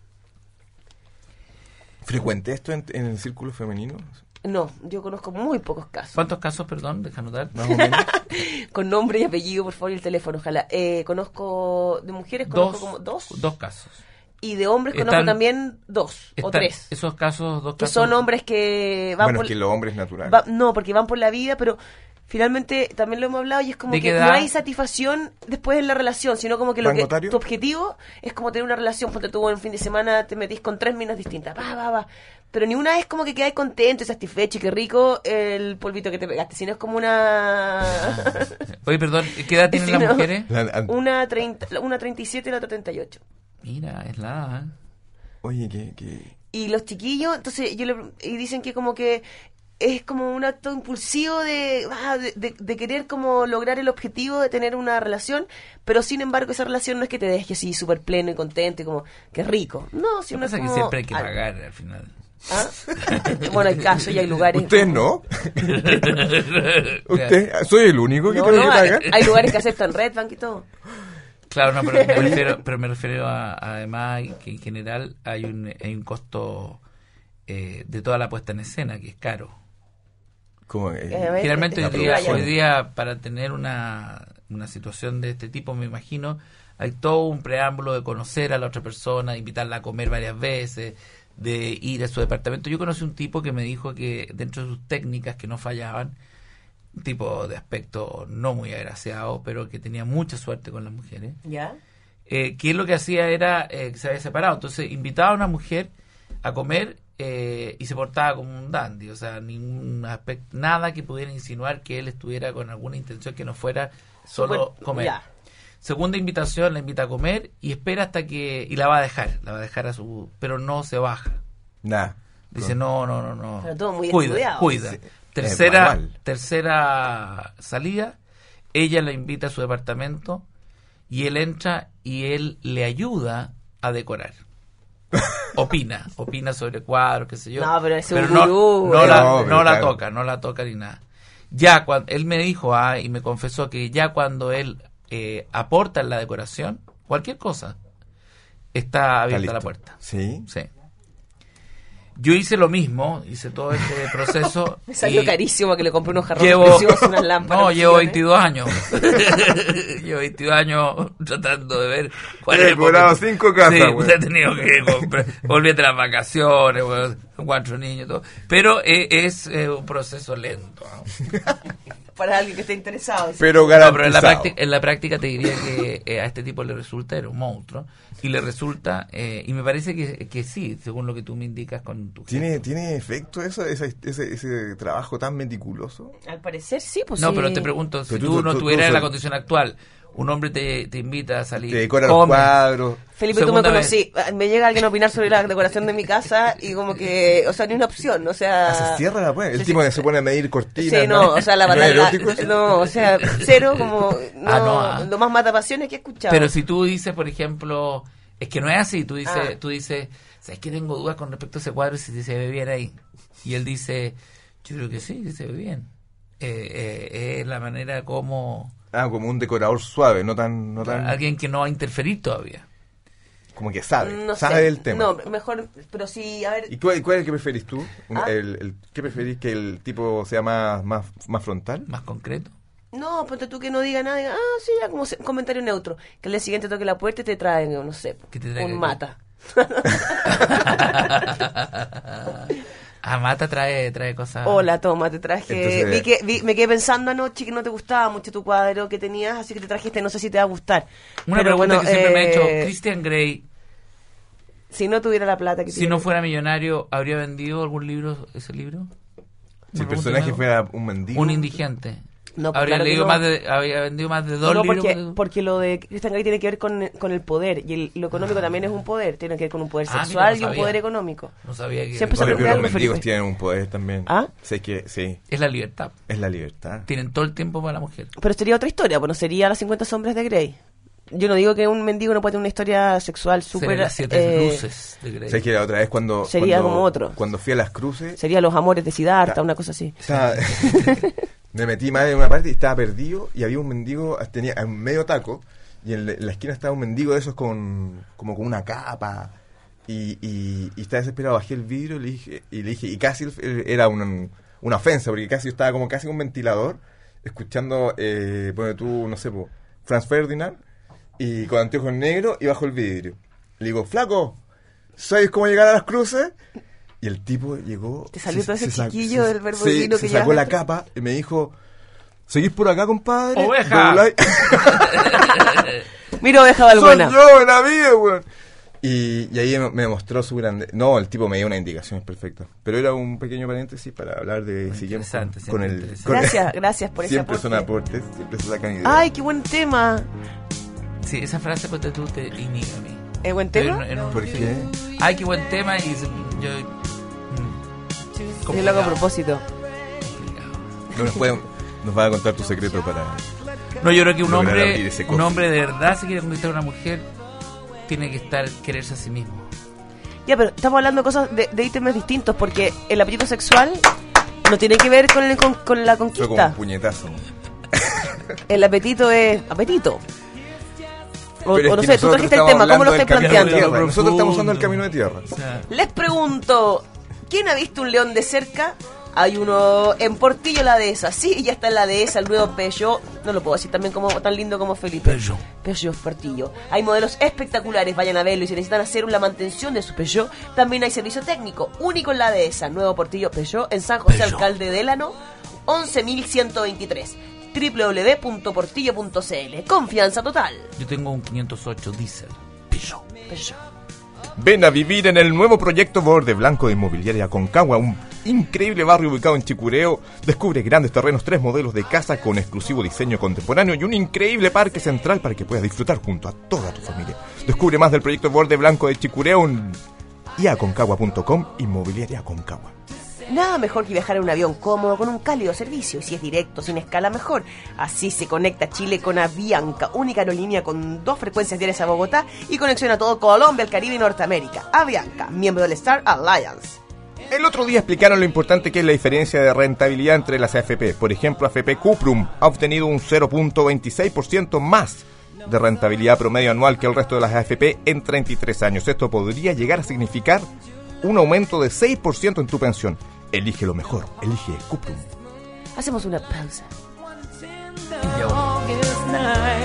[SPEAKER 3] ¿Frecuente esto en el círculo femenino?
[SPEAKER 1] No, yo conozco muy pocos casos.
[SPEAKER 2] ¿Cuántos casos, perdón? Deja anotar.
[SPEAKER 3] Más o menos.
[SPEAKER 1] Con nombre y apellido, por favor, y el teléfono, ojalá. Conozco de mujeres, conozco como dos.
[SPEAKER 2] 2 casos.
[SPEAKER 1] Y de hombres conozco
[SPEAKER 2] Están-
[SPEAKER 1] también 2 o 3.
[SPEAKER 2] Esos casos, 2
[SPEAKER 1] Que
[SPEAKER 2] casos.
[SPEAKER 1] son hombres que van
[SPEAKER 3] Bueno,
[SPEAKER 1] por...
[SPEAKER 3] es que los hombres natural.
[SPEAKER 1] No, porque van por la vida, pero finalmente también lo hemos hablado y es como
[SPEAKER 2] ¿De
[SPEAKER 1] que
[SPEAKER 2] qué
[SPEAKER 1] no
[SPEAKER 2] edad?
[SPEAKER 1] hay satisfacción después en la relación, sino como que
[SPEAKER 3] ¿Rango etario?
[SPEAKER 1] tu objetivo es como tener una relación, ponte tú en un fin de semana, te metís con 3 minas distintas, va. Pero ni una es como que quedáis contento y satisfecho y qué rico el polvito que te pegaste, sino es como una...
[SPEAKER 2] Oye, perdón, ¿qué edad tienen
[SPEAKER 1] Sí,
[SPEAKER 2] las
[SPEAKER 1] no.
[SPEAKER 2] mujeres?
[SPEAKER 1] una 37 y la otra 38.
[SPEAKER 2] Mira, es la edad, ¿eh?
[SPEAKER 3] Oye, que...
[SPEAKER 1] Y los chiquillos, entonces y dicen que como que es como un acto impulsivo de querer como lograr el objetivo de tener una relación, pero sin embargo esa relación no es que te deje así súper pleno y contento y como que rico. No,
[SPEAKER 2] Lo
[SPEAKER 1] sino
[SPEAKER 2] que
[SPEAKER 1] es
[SPEAKER 2] pasa es que
[SPEAKER 1] como...
[SPEAKER 2] siempre hay que pagar al final.
[SPEAKER 1] ¿Ah? Bueno, hay casos y hay lugares...
[SPEAKER 3] ¿Usted no? ¿Usted? ¿Soy el único que
[SPEAKER 1] No,
[SPEAKER 3] tiene
[SPEAKER 1] no,
[SPEAKER 3] que pagar?
[SPEAKER 1] hay lugares que aceptan Redbank y todo.
[SPEAKER 2] Claro, no, pero me refiero a, además que en general hay un costo de toda la puesta en escena que es caro.
[SPEAKER 3] Como,
[SPEAKER 1] A ver,
[SPEAKER 2] Generalmente
[SPEAKER 1] la
[SPEAKER 2] hoy
[SPEAKER 1] prueba ya.
[SPEAKER 2] día para tener una situación de este tipo, me imagino, hay todo un preámbulo de conocer a la otra persona, de invitarla a comer varias veces, de ir a su departamento. Yo conocí un tipo que me dijo que dentro de sus técnicas que no fallaban, un tipo de aspecto no muy agraciado, pero que tenía mucha suerte con las mujeres,
[SPEAKER 1] ¿Ya?
[SPEAKER 2] que él lo que hacía era que se había separado. Entonces invitaba a una mujer a comer y se portaba como un dandy, o sea, ningún aspecto, nada que pudiera insinuar que él estuviera con alguna intención que no fuera solo
[SPEAKER 1] Súper-
[SPEAKER 2] comer.
[SPEAKER 1] ya.
[SPEAKER 2] Segunda invitación, la invita a comer y espera hasta que... Y la va a dejar a su... Pero no se baja.
[SPEAKER 3] Nada.
[SPEAKER 2] Dice, no.
[SPEAKER 1] Pero todo muy
[SPEAKER 2] Cuida.
[SPEAKER 1] estudiado.
[SPEAKER 3] Sí. manual.
[SPEAKER 2] Tercera salida, ella la invita a su departamento y él entra y él le ayuda a decorar. Opina sobre cuadros, qué sé yo.
[SPEAKER 1] No, pero ese es un
[SPEAKER 2] no,
[SPEAKER 1] gurú,
[SPEAKER 2] no,
[SPEAKER 3] pero
[SPEAKER 2] la
[SPEAKER 3] claro.
[SPEAKER 2] no la toca ni nada. Ya cuando él me dijo, y me confesó que ya cuando él aporta en la decoración, cualquier cosa, está abierta
[SPEAKER 3] listo.
[SPEAKER 2] la puerta.
[SPEAKER 3] ¿Sí?
[SPEAKER 2] Sí. Yo hice lo mismo, hice todo este proceso.
[SPEAKER 1] Me salió
[SPEAKER 2] y
[SPEAKER 1] carísimo que le compré unos jarrones
[SPEAKER 2] llevo,
[SPEAKER 1] preciosos, unas lámparas.
[SPEAKER 2] no, llevo
[SPEAKER 1] opciones.
[SPEAKER 2] 22 años. Llevo 22 años tratando de ver cuál
[SPEAKER 3] He
[SPEAKER 2] es el
[SPEAKER 3] decorado
[SPEAKER 2] momento.
[SPEAKER 3] 5 casas,
[SPEAKER 2] Sí,
[SPEAKER 3] güey.
[SPEAKER 2] he tenido que comprar. Volví de las vacaciones, güey, con 4 niños, todo. Pero es un proceso lento. ¿No?
[SPEAKER 1] Para alguien que esté interesado.
[SPEAKER 3] Pero
[SPEAKER 2] No,
[SPEAKER 3] garantizado.
[SPEAKER 2] pero en la práctica te diría que a este tipo le resulta, era un monstruo, y le resulta, y me parece que sí, según lo que tú me indicas con tu jefe.
[SPEAKER 3] ¿Tiene efecto ese trabajo tan meticuloso?
[SPEAKER 1] Al parecer sí, pues
[SPEAKER 2] No,
[SPEAKER 1] sí.
[SPEAKER 2] pero te pregunto, si
[SPEAKER 3] Pero
[SPEAKER 2] tú no
[SPEAKER 3] tú
[SPEAKER 2] estuvieras en la
[SPEAKER 3] sos-
[SPEAKER 2] condición actual, un hombre te invita a salir,
[SPEAKER 3] Te decora los
[SPEAKER 2] come,
[SPEAKER 3] cuadros.
[SPEAKER 1] Felipe, tú me
[SPEAKER 2] Segunda
[SPEAKER 1] conocí. Me llega alguien a opinar sobre la decoración de mi casa y como que, o sea, ni una opción, o sea...
[SPEAKER 3] Se cierra la puerta. El
[SPEAKER 1] sí,
[SPEAKER 3] tipo
[SPEAKER 1] sí.
[SPEAKER 3] que se pone a medir cortinas.
[SPEAKER 1] Sí, no, o sea, la
[SPEAKER 3] ¿No es
[SPEAKER 1] batalla...
[SPEAKER 3] erótico eso?
[SPEAKER 1] No, o sea, cero como... No,
[SPEAKER 2] no.
[SPEAKER 1] lo más matapasiones que he escuchado.
[SPEAKER 2] Pero si tú dices, por ejemplo, es que no es así, tú dices,
[SPEAKER 1] Ah.
[SPEAKER 2] ¿sabes que tengo dudas con respecto a ese cuadro si se ve bien ahí? Y él dice, yo creo que sí, que se ve bien. Es la manera como
[SPEAKER 3] Como un decorador suave, no tan
[SPEAKER 2] alguien que no va a interferir todavía.
[SPEAKER 3] como que sabe
[SPEAKER 1] No
[SPEAKER 3] sabe
[SPEAKER 1] sé.
[SPEAKER 3] del tema.
[SPEAKER 1] No, mejor, pero sí, a ver...
[SPEAKER 3] ¿Y cuál es el que preferís tú?
[SPEAKER 1] Ah.
[SPEAKER 3] ¿Qué preferís, que el tipo sea más frontal?
[SPEAKER 2] Más concreto.
[SPEAKER 1] No, ponte tú que no diga nada, diga, sí, ya como comentario neutro. Que al día siguiente toque la puerta y te traen, no sé,
[SPEAKER 2] ¿Qué te traiga
[SPEAKER 1] un
[SPEAKER 2] qué?
[SPEAKER 1] mata.
[SPEAKER 2] Mata trae cosas.
[SPEAKER 1] Hola, toma, te traje.
[SPEAKER 3] Entonces-
[SPEAKER 1] Me quedé pensando anoche que no te gustaba mucho tu cuadro que tenías, así que te traje no sé si te va a gustar.
[SPEAKER 2] Una
[SPEAKER 1] Pero
[SPEAKER 2] pregunta
[SPEAKER 1] bueno,
[SPEAKER 2] que siempre me ha hecho Christian Grey,
[SPEAKER 1] si no tuviera la plata que
[SPEAKER 2] si
[SPEAKER 1] tiene.
[SPEAKER 2] no fuera millonario, ¿habría vendido algún libro, ese libro?
[SPEAKER 3] Si el
[SPEAKER 2] Una
[SPEAKER 3] personaje
[SPEAKER 2] pregunta
[SPEAKER 3] fuera un mendigo.
[SPEAKER 2] Un indigente.
[SPEAKER 1] No, pues
[SPEAKER 2] Habría
[SPEAKER 1] claro que
[SPEAKER 2] leído
[SPEAKER 1] no.
[SPEAKER 2] habría vendido más de 2
[SPEAKER 1] No,
[SPEAKER 2] libros.
[SPEAKER 1] porque lo de Christian Grey tiene que ver con el poder, y lo económico también es un poder, tiene que ver con un poder
[SPEAKER 2] Mira,
[SPEAKER 1] sexual
[SPEAKER 2] no
[SPEAKER 1] y un
[SPEAKER 2] sabía.
[SPEAKER 1] poder económico.
[SPEAKER 2] No sabía que
[SPEAKER 1] Siempre se
[SPEAKER 3] Oye,
[SPEAKER 1] aprende
[SPEAKER 3] pero los
[SPEAKER 1] algo,
[SPEAKER 3] mendigos
[SPEAKER 1] Felipe.
[SPEAKER 3] tienen un poder también.
[SPEAKER 1] ¿Ah?
[SPEAKER 3] Sé que sí,
[SPEAKER 2] es la libertad.
[SPEAKER 3] es la libertad.
[SPEAKER 2] Tienen todo el tiempo para la mujer.
[SPEAKER 1] Pero sería otra historia, bueno, sería las 50 sombras de Grey. Yo no digo que un mendigo no puede tener una historia sexual súper...
[SPEAKER 2] Serían las 7 luces de Grey.
[SPEAKER 3] Sé que la otra vez cuando...
[SPEAKER 1] Sería
[SPEAKER 3] cuando-
[SPEAKER 1] como otro.
[SPEAKER 3] Cuando fui a Las Cruces...
[SPEAKER 1] Sería los amores de Siddhartha, una cosa así.
[SPEAKER 3] estaba- me metí mal en una parte y estaba perdido y había un mendigo, tenía un medio taco y en la esquina estaba un mendigo de esos como con una capa y estaba desesperado. Bajé el vidrio y le dije y casi era una ofensa porque casi yo estaba como casi con un ventilador escuchando, ponte tú, no sé, Franz Ferdinand y con anteojos negros y bajo el vidrio. Le digo, flaco, ¿sabes cómo llegar a Las Cruces? Y el tipo llegó...
[SPEAKER 1] Te salió todo ese
[SPEAKER 3] sa-
[SPEAKER 1] chiquillo del Bernardino que
[SPEAKER 3] se sacó la
[SPEAKER 1] llevaste.
[SPEAKER 3] capa y me dijo, ¿seguís por acá, compadre?
[SPEAKER 2] ¡Oveja!
[SPEAKER 3] Dobláis-
[SPEAKER 1] Mira, oveja
[SPEAKER 3] ¡Soy
[SPEAKER 1] valbuena.
[SPEAKER 3] yo en la vida, weón! Y ahí me mostró su grande... No, el tipo me dio una indicación perfecta. Pero era un pequeño paréntesis para hablar de... Seguimos
[SPEAKER 2] interesante,
[SPEAKER 3] con
[SPEAKER 2] siempre
[SPEAKER 3] el...
[SPEAKER 2] interesante.
[SPEAKER 1] Gracias por ese
[SPEAKER 3] Siempre
[SPEAKER 1] aporte.
[SPEAKER 3] son aportes, siempre se sacan ideas.
[SPEAKER 1] Ay, qué buen tema.
[SPEAKER 2] Sí, esa frase pues tú te inhibe a mí.
[SPEAKER 1] ¿Es buen tema?
[SPEAKER 3] ¿Por qué?
[SPEAKER 2] Ay, qué buen tema y yo...
[SPEAKER 1] Yo lo hago a propósito.
[SPEAKER 2] complicado.
[SPEAKER 3] Nos va a contar tu secreto para...
[SPEAKER 2] No, yo creo que
[SPEAKER 3] Lograr abrir ese
[SPEAKER 2] un
[SPEAKER 3] cofre.
[SPEAKER 2] hombre de verdad si quiere conquistar a una mujer tiene que quererse a sí mismo.
[SPEAKER 1] Ya, pero estamos hablando de cosas de ítems distintos, porque el apetito sexual no tiene que ver con la
[SPEAKER 3] Fue como
[SPEAKER 1] conquista.
[SPEAKER 3] un puñetazo.
[SPEAKER 1] El apetito es apetito. O
[SPEAKER 3] Pero es
[SPEAKER 1] no
[SPEAKER 3] que
[SPEAKER 1] sé, tú
[SPEAKER 3] nosotros
[SPEAKER 1] trajiste el
[SPEAKER 3] estamos
[SPEAKER 1] tema, ¿cómo lo
[SPEAKER 3] hablando
[SPEAKER 1] estáis
[SPEAKER 3] del camino de
[SPEAKER 1] planteando?
[SPEAKER 3] tierra. Nosotros estamos usando el
[SPEAKER 2] Profundo.
[SPEAKER 3] camino de tierra.
[SPEAKER 2] O sea,
[SPEAKER 1] Les pregunto, ¿quién ha visto un león de cerca? Hay uno en Portillo, la Dehesa. Sí, ya está en la Dehesa, el nuevo Peugeot. No lo puedo decir también como tan lindo como Felipe. Peugeot Portillo. Hay modelos espectaculares, vayan a verlo. Y si necesitan hacer la mantención de su Peugeot, también hay servicio técnico único en la Dehesa. Nuevo Portillo Peugeot en San José, Alcalde de Élano, 11.123. www.portillo.cl. Confianza total.
[SPEAKER 2] yo tengo un 508 diésel. Peugeot.
[SPEAKER 1] Peugeot.
[SPEAKER 3] Ven a vivir en el nuevo proyecto Borde Blanco de Inmobiliaria Concagua, un increíble barrio ubicado en Chicureo. Descubre grandes terrenos, 3 modelos de casa con exclusivo diseño contemporáneo y un increíble parque central para que puedas disfrutar junto a toda tu familia. Descubre más del proyecto Borde Blanco de Chicureo en iaconcagua.com. Inmobiliaria Concagua.
[SPEAKER 1] Nada mejor que viajar en un avión cómodo con un cálido servicio, y si es directo, sin escala, mejor. Así se conecta Chile con Avianca, única aerolínea con 2 frecuencias diarias a Bogotá y conexión a todo Colombia, el Caribe y Norteamérica. Avianca, miembro del Star Alliance.
[SPEAKER 3] El otro día explicaron lo importante que es la diferencia de rentabilidad entre las AFP. Por ejemplo, AFP Cuprum ha obtenido un 0.26% más de rentabilidad promedio anual que el resto de las AFP en 33 años. Esto podría llegar a significar un aumento de 6% en tu pensión. Elige lo mejor, elige Cuprum.
[SPEAKER 1] Hacemos una pausa.
[SPEAKER 2] Y ya volvemos.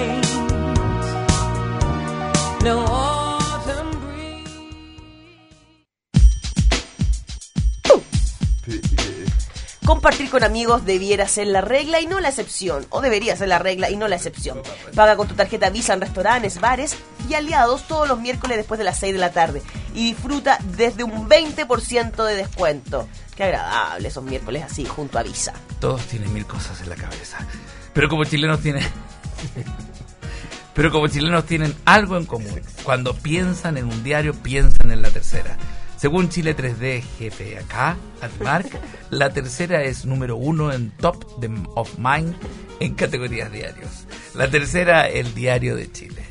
[SPEAKER 1] Compartir con amigos debiera ser la regla y no la excepción. O debería ser la regla y no la excepción. Paga con tu tarjeta Visa en restaurantes, bares y aliados todos los miércoles después de las 6 de la tarde. Y disfruta desde un 20% de descuento. Qué agradable esos miércoles así, junto a Visa.
[SPEAKER 2] Todos tienen 1000 cosas en la cabeza. Pero como chilenos tienen... Pero como chilenos tienen algo en común. Cuando piensan en un diario, piensan en La Tercera. Según Chile 3D GFK, Admark, La Tercera es número 1 en Top of Mind en categorías diarios. La Tercera, el diario de Chile.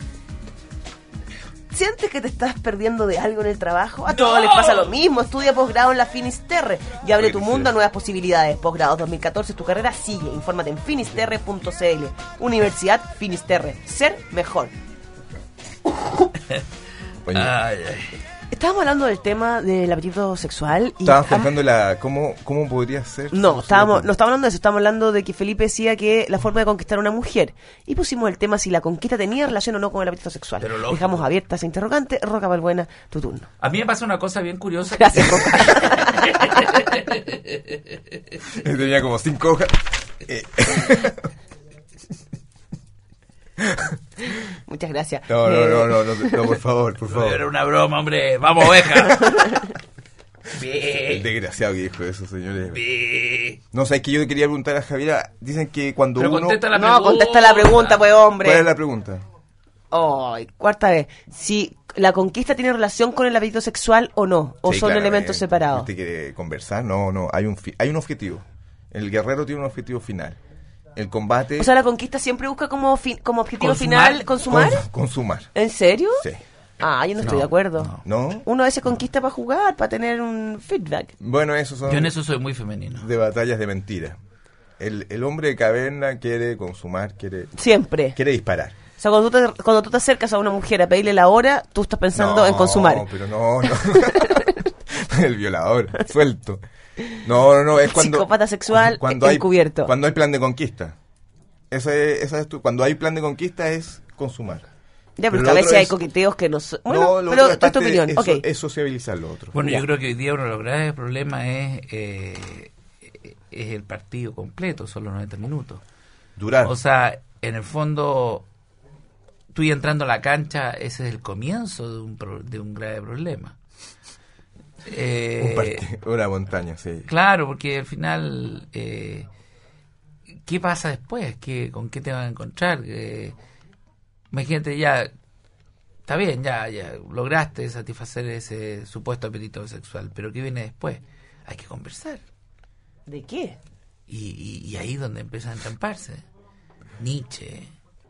[SPEAKER 1] ¿Sientes que te estás perdiendo de algo en el trabajo? A todos les pasa lo mismo. Estudia posgrado en la Finisterre y abre tu mundo a nuevas posibilidades. Posgrados 2014, tu carrera sigue. Infórmate en finisterre.cl. Universidad Finisterre. Ser mejor.
[SPEAKER 3] Oye,
[SPEAKER 2] Ay, ay.
[SPEAKER 1] Estábamos hablando del tema del apetito sexual. Y
[SPEAKER 3] Estabas contando cómo podría ser.
[SPEAKER 1] no estábamos hablando de eso, estábamos hablando de que Felipe decía que la forma de conquistar a una mujer. Y pusimos el tema si la conquista tenía relación o no con el apetito sexual.
[SPEAKER 2] Pero lógico.
[SPEAKER 1] Dejamos abierta esa interrogante. Roca Balbuena, tu turno.
[SPEAKER 2] A mí me pasa una cosa bien curiosa.
[SPEAKER 1] Gracias, Roca.
[SPEAKER 3] Tenía como 5 hojas.
[SPEAKER 1] Muchas gracias.
[SPEAKER 3] No, por favor, por favor.
[SPEAKER 2] Era una broma, hombre. Vamos, oveja.
[SPEAKER 3] El desgraciado que dijo eso, señores.
[SPEAKER 2] Bien.
[SPEAKER 3] No, sabes que yo quería preguntar a Javiera. Dicen que cuando
[SPEAKER 2] Pero
[SPEAKER 3] uno.
[SPEAKER 2] contesta la
[SPEAKER 1] No,
[SPEAKER 2] pregunta.
[SPEAKER 1] contesta la pregunta, pues, hombre.
[SPEAKER 3] ¿Cuál es la pregunta?
[SPEAKER 1] Ay, cuarta vez. Si la conquista tiene relación con el apetito sexual o no, o
[SPEAKER 3] Sí,
[SPEAKER 1] son
[SPEAKER 3] claramente.
[SPEAKER 1] elementos separados.
[SPEAKER 3] ¿Usted quiere conversar? No, hay un objetivo. El guerrero tiene un objetivo final. El combate.
[SPEAKER 1] O sea, la conquista siempre busca como objetivo
[SPEAKER 2] ¿Consumar?
[SPEAKER 1] final consumar.
[SPEAKER 3] Consumar.
[SPEAKER 1] ¿En serio?
[SPEAKER 3] Sí.
[SPEAKER 1] Ah, yo no estoy de acuerdo.
[SPEAKER 3] ¿No?
[SPEAKER 1] Uno a veces conquista para jugar, para tener un feedback.
[SPEAKER 3] Bueno, esos son
[SPEAKER 2] Yo en eso soy muy femenino.
[SPEAKER 3] de batallas de mentira. El hombre de caverna quiere consumar, quiere
[SPEAKER 1] Siempre.
[SPEAKER 3] disparar.
[SPEAKER 1] O sea, cuando tú te acercas a una mujer a pedirle la hora, tú estás pensando en consumar.
[SPEAKER 3] No, pero no. El violador, suelto. No, es cuando...
[SPEAKER 1] Psicópata sexual
[SPEAKER 3] hay,
[SPEAKER 1] encubierto.
[SPEAKER 3] cuando hay plan de conquista. Esa es cuando hay plan de conquista es consumar.
[SPEAKER 1] Ya, pero
[SPEAKER 3] lo
[SPEAKER 1] a
[SPEAKER 3] otro
[SPEAKER 1] veces hay
[SPEAKER 3] es-
[SPEAKER 1] coqueteos que no son...
[SPEAKER 3] No,
[SPEAKER 1] Bueno,
[SPEAKER 3] lo
[SPEAKER 1] pero
[SPEAKER 3] otro es
[SPEAKER 1] esta es tu
[SPEAKER 3] parte de
[SPEAKER 1] opinión.
[SPEAKER 3] eso,
[SPEAKER 1] Ok.
[SPEAKER 3] es sociabilizar lo otro.
[SPEAKER 2] Bueno,
[SPEAKER 1] Ya.
[SPEAKER 2] yo creo que hoy día uno de los graves problemas es el partido completo, son los 90 minutos.
[SPEAKER 3] Durar.
[SPEAKER 2] O sea, en el fondo, tú y entrando a la cancha, ese es el comienzo de un grave problema.
[SPEAKER 3] Una montaña, sí.
[SPEAKER 2] Claro, porque al final, ¿qué pasa después? ¿Con qué te van a encontrar? Imagínate, ya, está bien, ya lograste satisfacer ese supuesto apetito sexual, pero ¿qué viene después? Hay que conversar.
[SPEAKER 1] ¿De qué?
[SPEAKER 2] Y ahí es donde empiezan a entramparse. Nietzsche,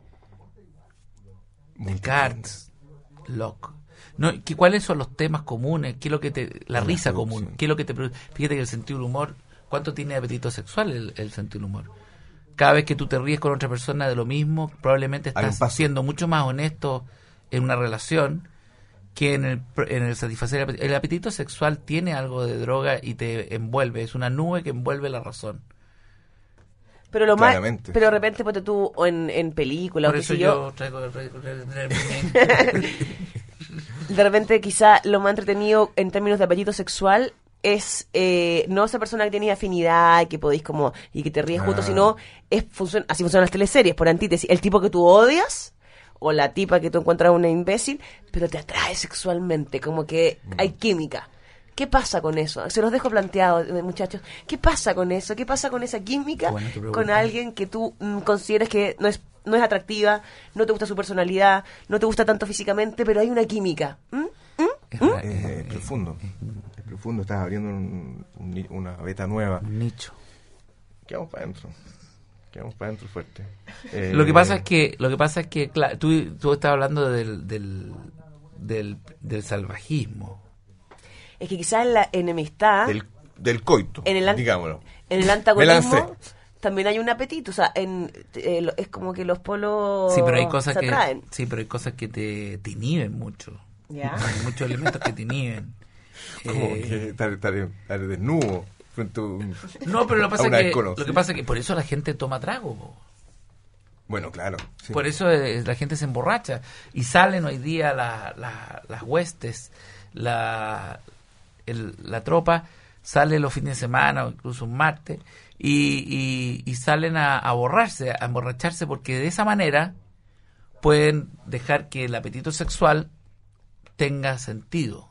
[SPEAKER 2] Descartes, Locke. No, ¿cuáles son los temas comunes? ¿Qué es lo que la risa común? ¿Qué es lo que te produce? Fíjate que el sentido del humor, ¿cuánto tiene apetito sexual el sentido del humor? Cada vez que tú te ríes con otra persona de lo mismo, probablemente
[SPEAKER 3] Hay un
[SPEAKER 2] estás
[SPEAKER 3] paso.
[SPEAKER 2] siendo mucho más honesto en una relación que en el satisfacer el apetito sexual tiene algo de droga y te envuelve, es una nube que envuelve la razón.
[SPEAKER 1] Pero lo más...
[SPEAKER 3] Claramente.
[SPEAKER 1] Pero de repente, ponte tú o en película,
[SPEAKER 2] Por
[SPEAKER 1] o qué
[SPEAKER 2] eso
[SPEAKER 1] sé
[SPEAKER 2] yo traigo
[SPEAKER 1] de repente quizá lo más entretenido en términos de apetito sexual es no esa persona que tenía afinidad y que podéis como y que te ríes juntos, sino así funcionan las teleseries, por antítesis, el tipo que tú odias o la tipa que tú encuentras una imbécil, pero te atrae sexualmente, como que hay química. ¿Qué pasa con eso? Se los dejo planteado, muchachos. ¿Qué pasa con eso? ¿Qué pasa con esa química
[SPEAKER 2] Buena tu pregunta.
[SPEAKER 1] con alguien que tú consideres que no es atractiva, no te gusta su personalidad, no te gusta tanto físicamente, pero hay una química?
[SPEAKER 3] Es profundo. Es profundo. Estás abriendo una beta nueva.
[SPEAKER 2] un nicho.
[SPEAKER 3] Quedamos para adentro fuerte.
[SPEAKER 2] Lo que pasa es que claro, tú estás hablando del salvajismo.
[SPEAKER 1] Es que quizás en la enemistad,
[SPEAKER 3] Del coito,
[SPEAKER 1] en el
[SPEAKER 3] digámoslo.
[SPEAKER 1] en el
[SPEAKER 3] Me
[SPEAKER 1] antagonismo,
[SPEAKER 3] lancé.
[SPEAKER 1] también hay un apetito. O sea, es como que los polos
[SPEAKER 2] Sí, pero hay cosas
[SPEAKER 1] se atraen.
[SPEAKER 2] que te inhiben mucho.
[SPEAKER 1] Ya.
[SPEAKER 2] Hay muchos elementos que te inhiben.
[SPEAKER 3] Como que estar desnudo frente a un...
[SPEAKER 2] No, pero lo
[SPEAKER 3] a
[SPEAKER 2] que
[SPEAKER 3] una
[SPEAKER 2] pasa
[SPEAKER 3] desconocida.
[SPEAKER 2] es que por eso la gente toma trago. Po.
[SPEAKER 3] Bueno, claro. Sí.
[SPEAKER 2] Por eso la gente se emborracha. Y salen hoy día las huestes, la tropa, sale los fines de semana o incluso un martes y salen a borrarse, a emborracharse, porque de esa manera pueden dejar que el apetito sexual tenga sentido,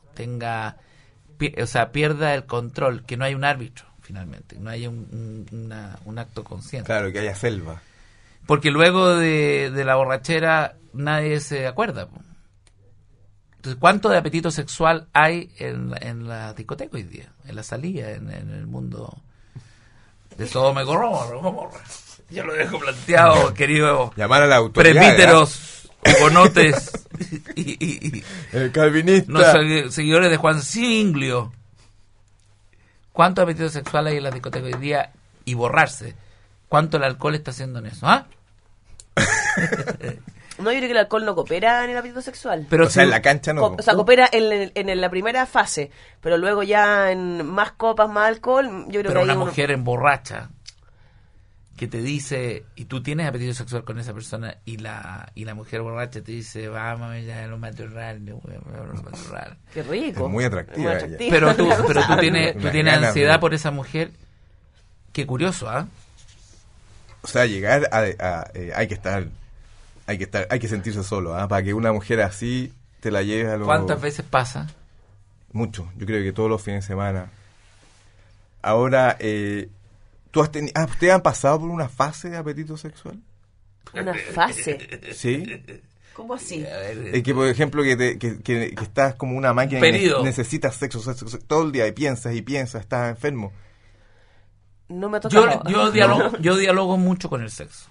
[SPEAKER 2] pierda el control, que no hay un árbitro finalmente, no haya un acto consciente.
[SPEAKER 3] Claro, que haya selva.
[SPEAKER 2] Porque luego de la borrachera nadie se acuerda. Po. Entonces, ¿cuánto de apetito sexual hay en la discoteca hoy día? En la salida, en el mundo de Sodoma y Gomorra. Ya lo dejo planteado, querido
[SPEAKER 3] Llamar a la autoridad.
[SPEAKER 2] presbíteros, hugonotes y
[SPEAKER 3] El calvinista.
[SPEAKER 2] seguidores de Juan Singlio. ¿Cuánto apetito sexual hay en la discoteca hoy día? Y borrarse. ¿Cuánto el alcohol está haciendo en eso? ¿Ah?
[SPEAKER 1] No, yo creo que el alcohol no coopera en el apetito sexual.
[SPEAKER 2] Pero
[SPEAKER 3] o sea, en la cancha no.
[SPEAKER 1] O sea, coopera en la primera fase, pero luego ya en más copas, más alcohol, yo creo
[SPEAKER 2] Pero
[SPEAKER 1] que
[SPEAKER 2] una
[SPEAKER 1] ahí
[SPEAKER 2] mujer emborracha que te dice, y tú tienes apetito sexual con esa persona, y la mujer borracha te dice, vamos ya a lo matorral,
[SPEAKER 1] Qué rico.
[SPEAKER 3] Es muy atractiva ella.
[SPEAKER 2] pero tú tienes
[SPEAKER 3] Unas
[SPEAKER 2] tienes
[SPEAKER 3] ganas
[SPEAKER 2] ansiedad
[SPEAKER 3] de-
[SPEAKER 2] por esa mujer. Qué curioso, ¿ah?
[SPEAKER 3] O sea, llegar hay que sentirse solo, ¿ah? Para que una mujer así te la lleve a lo...
[SPEAKER 2] ¿Cuántas veces pasa?
[SPEAKER 3] Mucho, yo creo que todos los fines de semana. Ahora, ¿ustedes han pasado por una fase de apetito sexual?
[SPEAKER 1] Una fase.
[SPEAKER 3] Sí.
[SPEAKER 1] ¿Cómo así?
[SPEAKER 3] Es que, por ejemplo, que estás como una máquina
[SPEAKER 2] Periodo.
[SPEAKER 3] que necesitas sexo todo el día y piensas, estás enfermo.
[SPEAKER 1] No me ha tocado.
[SPEAKER 2] Yo dialogo mucho con el sexo.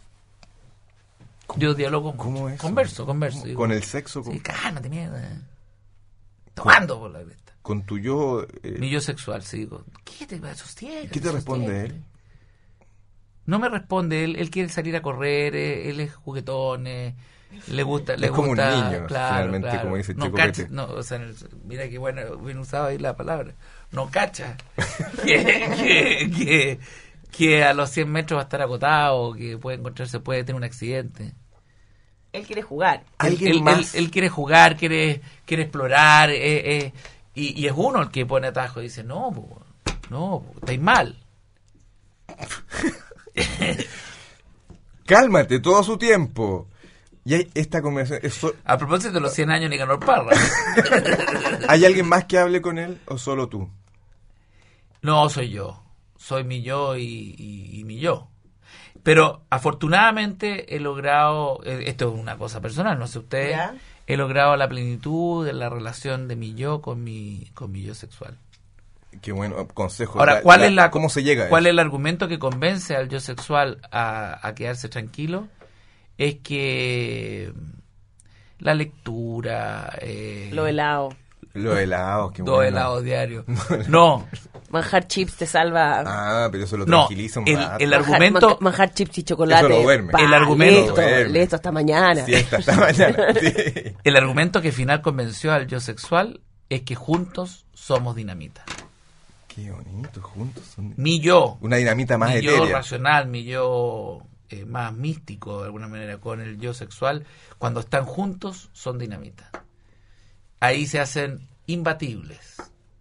[SPEAKER 2] Yo dialogo.
[SPEAKER 3] ¿Cómo es?
[SPEAKER 2] Converso. Digo,
[SPEAKER 3] Con el sexo,
[SPEAKER 2] sí, cálmate, mierda. Tomando por la cresta.
[SPEAKER 3] con tu yo...
[SPEAKER 2] Mi yo sexual, sí, digo, ¿qué te sostiene?
[SPEAKER 3] ¿Qué te responde él?
[SPEAKER 2] No me responde, él quiere salir a correr, él es juguetón, le gusta...
[SPEAKER 3] Es como un niño, finalmente, como dice
[SPEAKER 2] no
[SPEAKER 3] Chico
[SPEAKER 2] cacha,
[SPEAKER 3] Pete.
[SPEAKER 2] no, o sea, mira qué bueno, bien usado ahí la palabra. No cacha que a los 100 metros va a estar agotado, que puede tener un accidente.
[SPEAKER 1] Él quiere jugar.
[SPEAKER 2] Él quiere jugar, quiere explorar, y es uno el que pone atajo y dice, no, estáis mal.
[SPEAKER 3] Cálmate, todo su tiempo. Y hay esta conversación...
[SPEAKER 2] A propósito de los 100 años de Nicanor Parra.
[SPEAKER 3] ¿Hay alguien más que hable con él o solo tú?
[SPEAKER 2] No, soy yo. Soy mi yo y mi yo. Pero afortunadamente he logrado, esto es una cosa personal, no sé ustedes,
[SPEAKER 1] ¿Ya?
[SPEAKER 2] he logrado la plenitud de la relación de mi yo con mi yo sexual.
[SPEAKER 3] Qué bueno consejo.
[SPEAKER 2] Ahora,
[SPEAKER 3] ¿cómo se llega a
[SPEAKER 2] ¿cuál
[SPEAKER 3] eso?
[SPEAKER 2] es el argumento que convence al yo sexual a quedarse tranquilo? Es que la lectura,
[SPEAKER 1] Lo helado.
[SPEAKER 3] Lo helado, qué
[SPEAKER 2] dos
[SPEAKER 3] bueno.
[SPEAKER 2] helados diarios. No,
[SPEAKER 1] Manjar chips te salva.
[SPEAKER 3] Ah, pero eso lo
[SPEAKER 2] no,
[SPEAKER 3] tranquiliza un
[SPEAKER 2] el
[SPEAKER 3] rato.
[SPEAKER 2] argumento...
[SPEAKER 1] Manjar chips y chocolate.
[SPEAKER 3] Eso lo duerme.
[SPEAKER 2] El argumento-
[SPEAKER 1] Listo,
[SPEAKER 3] duerme.
[SPEAKER 1] listo, hasta mañana.
[SPEAKER 3] Siesta esta mañana. Sí.
[SPEAKER 2] El argumento que final convenció al yo sexual es que juntos somos dinamita.
[SPEAKER 3] Qué bonito, juntos son...
[SPEAKER 2] Mi yo,
[SPEAKER 3] Una dinamita más
[SPEAKER 2] mi yo
[SPEAKER 3] etérea.
[SPEAKER 2] racional, mi yo más místico de alguna manera con el yo sexual, cuando están juntos son dinamita. Ahí se hacen imbatibles.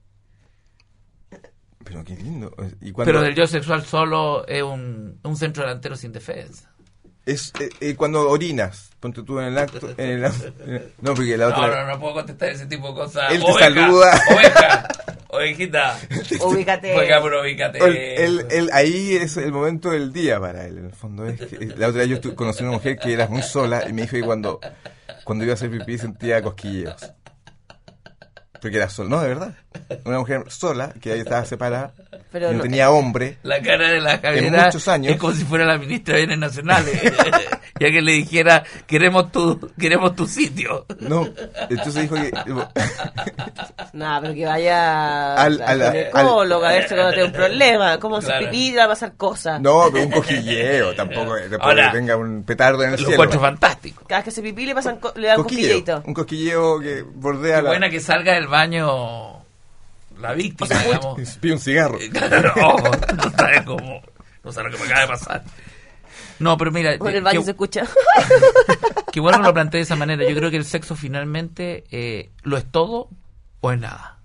[SPEAKER 3] Pero qué lindo. ¿Y cuando,
[SPEAKER 2] Pero del yo sexual solo es un centro delantero sin defensa.
[SPEAKER 3] es cuando orinas, ponte tú en el acto... no, porque la otra...
[SPEAKER 2] No puedo contestar ese tipo de cosas.
[SPEAKER 3] Él te saluda.
[SPEAKER 2] Oveja, ovejita.
[SPEAKER 1] Ubícate.
[SPEAKER 2] Oiga, pero ubícate.
[SPEAKER 3] Él, ahí es el momento del día para él, en el fondo. Es que, la otra vez yo conocí a una mujer que era muy sola y me dijo que cuando iba a hacer pipí sentía cosquilleos. Porque era sola. No, de verdad. Una mujer sola, que ella estaba separada,
[SPEAKER 1] Pero
[SPEAKER 3] no
[SPEAKER 1] no-
[SPEAKER 3] tenía hombre.
[SPEAKER 2] La cara de la Javiera
[SPEAKER 3] muchos años.
[SPEAKER 2] es como si fuera la ministra de Bienes Nacionales. Ya que le dijera, queremos tu sitio.
[SPEAKER 3] No, entonces dijo que...
[SPEAKER 1] Nada, pero que vaya
[SPEAKER 3] Al-
[SPEAKER 1] al
[SPEAKER 3] al-
[SPEAKER 1] ginecólogo a ver si cuando tenga un problema. Como
[SPEAKER 2] Claro.
[SPEAKER 1] si pipí le va a pasar cosas.
[SPEAKER 3] No, pero un cosquilleo, tampoco
[SPEAKER 2] Ahora,
[SPEAKER 3] que tenga un petardo en el
[SPEAKER 2] Lo
[SPEAKER 3] cielo.
[SPEAKER 2] encuentro fantástico.
[SPEAKER 1] Cada vez que se pipí le pasan le dan cosquilleito.
[SPEAKER 3] Un cosquilleo que bordea
[SPEAKER 2] Qué buena que salga del baño la víctima, digamos.
[SPEAKER 3] Pide un cigarro.
[SPEAKER 2] No sabes cómo. No sabes lo que me acaba de pasar. No, pero mira,
[SPEAKER 1] O en el baño se escucha.
[SPEAKER 2] que bueno que lo planteé de esa manera. Yo creo que el sexo finalmente lo es todo o es nada.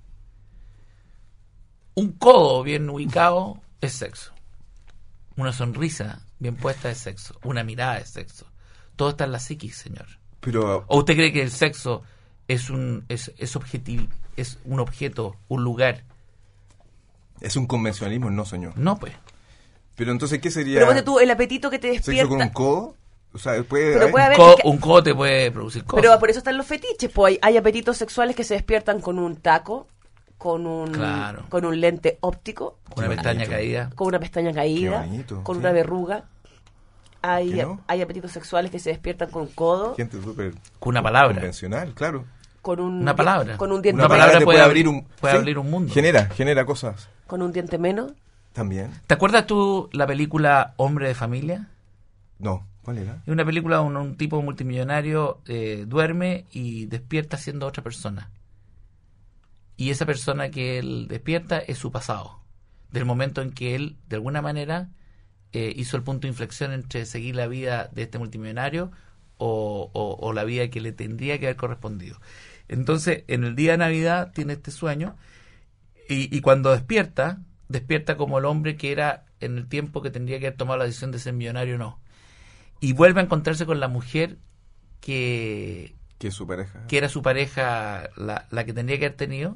[SPEAKER 2] Un codo bien ubicado es sexo. Una sonrisa bien puesta es sexo. Una mirada es sexo. Todo está en la psiquis, señor.
[SPEAKER 3] Pero
[SPEAKER 2] ¿O usted cree que el sexo es un objeto, un lugar?
[SPEAKER 3] es un convencionalismo, no, señor.
[SPEAKER 2] No, pues.
[SPEAKER 3] Pero entonces, ¿qué sería?
[SPEAKER 1] Pero ponte tú, el apetito que te
[SPEAKER 3] ¿Sexo
[SPEAKER 1] despierta.
[SPEAKER 3] con un codo? O sea, puede...
[SPEAKER 1] Pero puede haber-
[SPEAKER 2] Un codo te puede producir cosas.
[SPEAKER 1] Pero por eso están los fetiches. Pues hay apetitos sexuales que se despiertan con un taco, con un lente óptico,
[SPEAKER 2] Con una
[SPEAKER 3] Qué
[SPEAKER 2] pestaña
[SPEAKER 3] bonito.
[SPEAKER 2] caída.
[SPEAKER 1] con una pestaña caída,
[SPEAKER 3] Qué bonito,
[SPEAKER 1] con
[SPEAKER 3] sí.
[SPEAKER 1] una verruga. Hay,
[SPEAKER 3] ¿Qué no?
[SPEAKER 1] hay apetitos sexuales que se despiertan con un codo,
[SPEAKER 3] Gente súper
[SPEAKER 2] Con una palabra.
[SPEAKER 3] convencional, claro.
[SPEAKER 1] con un
[SPEAKER 2] Una palabra.
[SPEAKER 1] con un diente
[SPEAKER 3] Una
[SPEAKER 2] palabra
[SPEAKER 3] palabra te
[SPEAKER 2] puede
[SPEAKER 3] puede
[SPEAKER 2] abrir-
[SPEAKER 3] abrir un...
[SPEAKER 2] puede abrir un mundo.
[SPEAKER 3] Genera cosas.
[SPEAKER 1] con un diente menos.
[SPEAKER 3] También.
[SPEAKER 2] ¿Te acuerdas tú la película Hombre de Familia?
[SPEAKER 3] No, ¿Cuál era?
[SPEAKER 2] Es una película donde un tipo multimillonario duerme y despierta siendo otra persona. Y esa persona que él despierta es su pasado. Del momento en que él, de alguna manera, hizo el punto de inflexión entre seguir la vida de este multimillonario o la vida que le tendría que haber correspondido. Entonces, en el día de Navidad tiene este sueño y cuando despierta como el hombre que era en el tiempo que tendría que haber tomado la decisión de ser millonario o no. Y vuelve a encontrarse con la mujer que
[SPEAKER 3] es su pareja.
[SPEAKER 2] Que era su pareja, la que tendría que haber tenido,